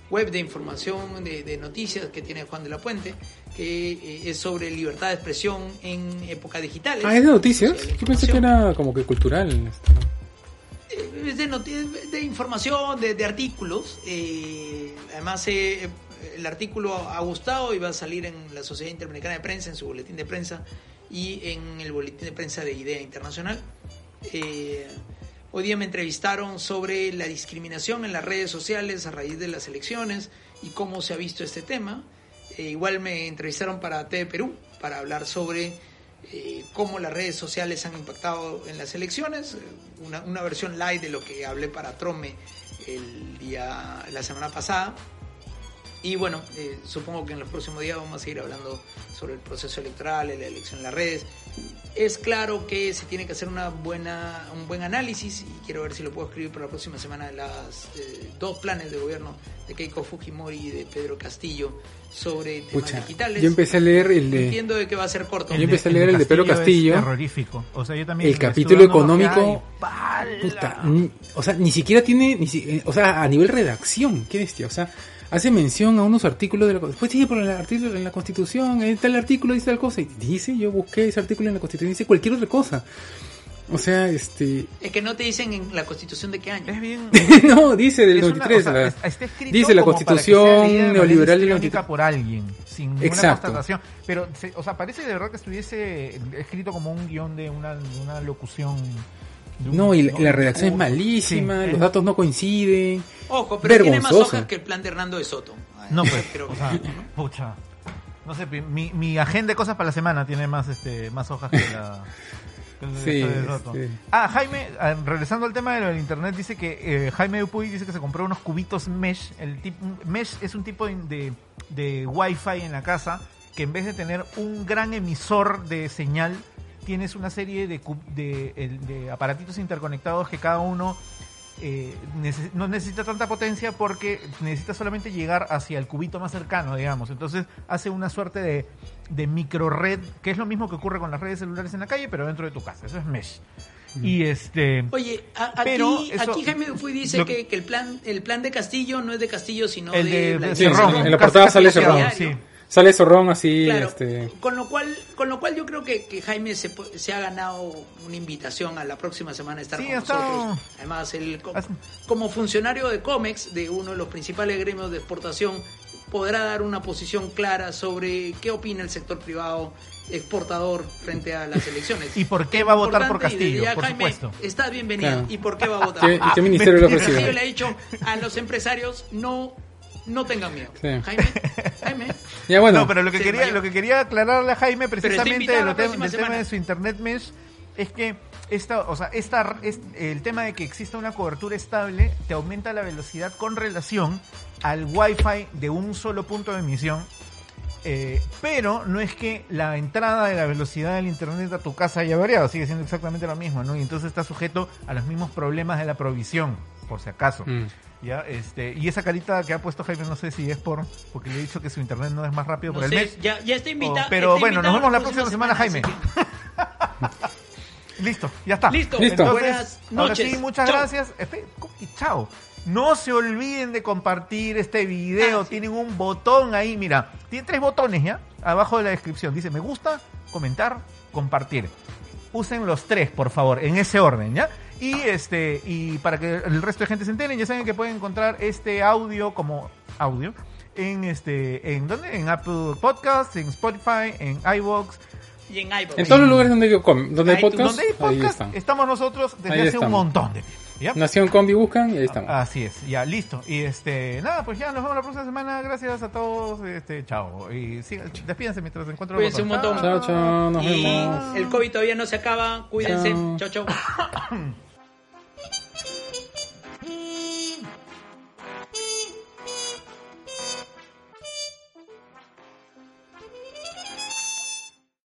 web de información, de noticias que tiene Juan de la Puente, que es sobre libertad de expresión en épocas digitales. ¿Es de noticias? Yo pensé que era como que cultural. Es de información, de artículos. Además, el artículo ha gustado y va a salir en la Sociedad Interamericana de Prensa, en su boletín de prensa y en el boletín de prensa de IDEA Internacional. Hoy día me entrevistaron sobre la discriminación en las redes sociales a raíz de las elecciones y cómo se ha visto este tema. Igual me entrevistaron para TV Perú para hablar sobre cómo las redes sociales han impactado en las elecciones, una versión light de lo que hablé para Trome la semana pasada. Y bueno, supongo que en los próximos días vamos a seguir hablando sobre el proceso electoral, la elección en las redes. Es claro que se tiene que hacer un buen análisis y quiero ver si lo puedo escribir para la próxima semana de las dos planes de gobierno de Keiko Fujimori y de Pedro Castillo sobre temas digitales. Yo empecé a leer el de... Entiendo de que va a ser corto. Yo empecé a leer el de Pedro Castillo. Es terrorífico. O sea, yo también el capítulo económico. O sea, ni siquiera tiene... o sea, a nivel redacción, qué bestia. O sea, hace mención a unos artículos de la... Después dice por el artículo en la Constitución, está el artículo, dice tal cosa. Y dice, yo busqué ese artículo en la Constitución, dice cualquier otra cosa. O sea, Es que no te dicen en la Constitución de qué año. Es bien... No, dice del 93. Está escrito dice la Constitución neoliberal de la Constitución por alguien, sin ninguna constatación. Pero, parece de verdad que estuviese escrito como un guión de una locución... No, y la redacción es malísima, los datos no coinciden. Ojo, pero tiene más hojas que el plan de Hernando de Soto. No, pues, creo que pucha. No sé, mi agenda de cosas para la semana tiene más hojas que la... Jaime, regresando al tema de lo del internet, dice que Jaime Dupuy dice que se compró unos cubitos mesh. Mesh es un tipo de wifi en la casa que en vez de tener un gran emisor de señal, tienes una serie de aparatitos interconectados que cada uno no necesita tanta potencia porque necesita solamente llegar hacia el cubito más cercano, digamos. Entonces hace una suerte de micro red, que es lo mismo que ocurre con las redes celulares en la calle, pero dentro de tu casa. Eso es mesh. Y Oye, aquí Jaime Dupuy dice que el plan de Castillo no es de Castillo, sino de Cerrón. En la portada sale Cerrón. Sí. Sale Zorrón así. Claro, con lo cual yo creo que Jaime se ha ganado una invitación a la próxima semana a estar con nosotros. Además, él como funcionario de Comex, de uno de los principales gremios de exportación, podrá dar una posición clara sobre qué opina el sector privado exportador frente a las elecciones. ¿Y por qué va a votar por Castillo? Por Jaime, supuesto. Estás bienvenido. Claro. ¿Y por qué va a votar? ¿Y qué ministerio le ha ofrecido? Castillo le ha dicho a los empresarios no tengan miedo. Sí. Jaime. Ya, bueno. No, pero lo que quería aclararle a Jaime precisamente del tema de su internet mesh es que el tema de que exista una cobertura estable te aumenta la velocidad con relación al wifi de un solo punto de emisión. Pero no es que la entrada de la velocidad del internet a tu casa haya variado, sigue siendo exactamente lo mismo, ¿no? Y entonces está sujeto a los mismos problemas de la provisión, por si acaso. ¿Ya? Y esa carita que ha puesto Jaime, no sé si es porque le he dicho que su internet no es más rápido por el mes. Ya está invitado. Pero bueno, nos vemos la próxima semana, Jaime. Listo, ya está. Listo. Entonces, buenas noches. Ahora sí, muchas gracias. Chao. No se olviden de compartir este video. Tienen un botón ahí, mira. Tiene 3 botones, ¿ya? Abajo de la descripción. Dice me gusta, comentar, compartir. Usen los 3, por favor, en ese orden, ¿ya? Y para que el resto de gente se enteren, ya saben que pueden encontrar este audio como audio en ¿dónde? En Apple Podcasts, en Spotify, en iVoox y en iVoox. En todos los lugares donde hay podcast, donde hay podcast, estamos nosotros desde hace un montón de tiempo. ¿Ya? Nación Combi buscan y ahí estamos. Así es, ya listo. Y nada, pues ya nos vemos la próxima semana. Gracias a todos. Chao. Y despídense mientras encuentro Cuídense un montón. Chao, nos vemos. El COVID todavía no se acaba. Cuídense. Chao.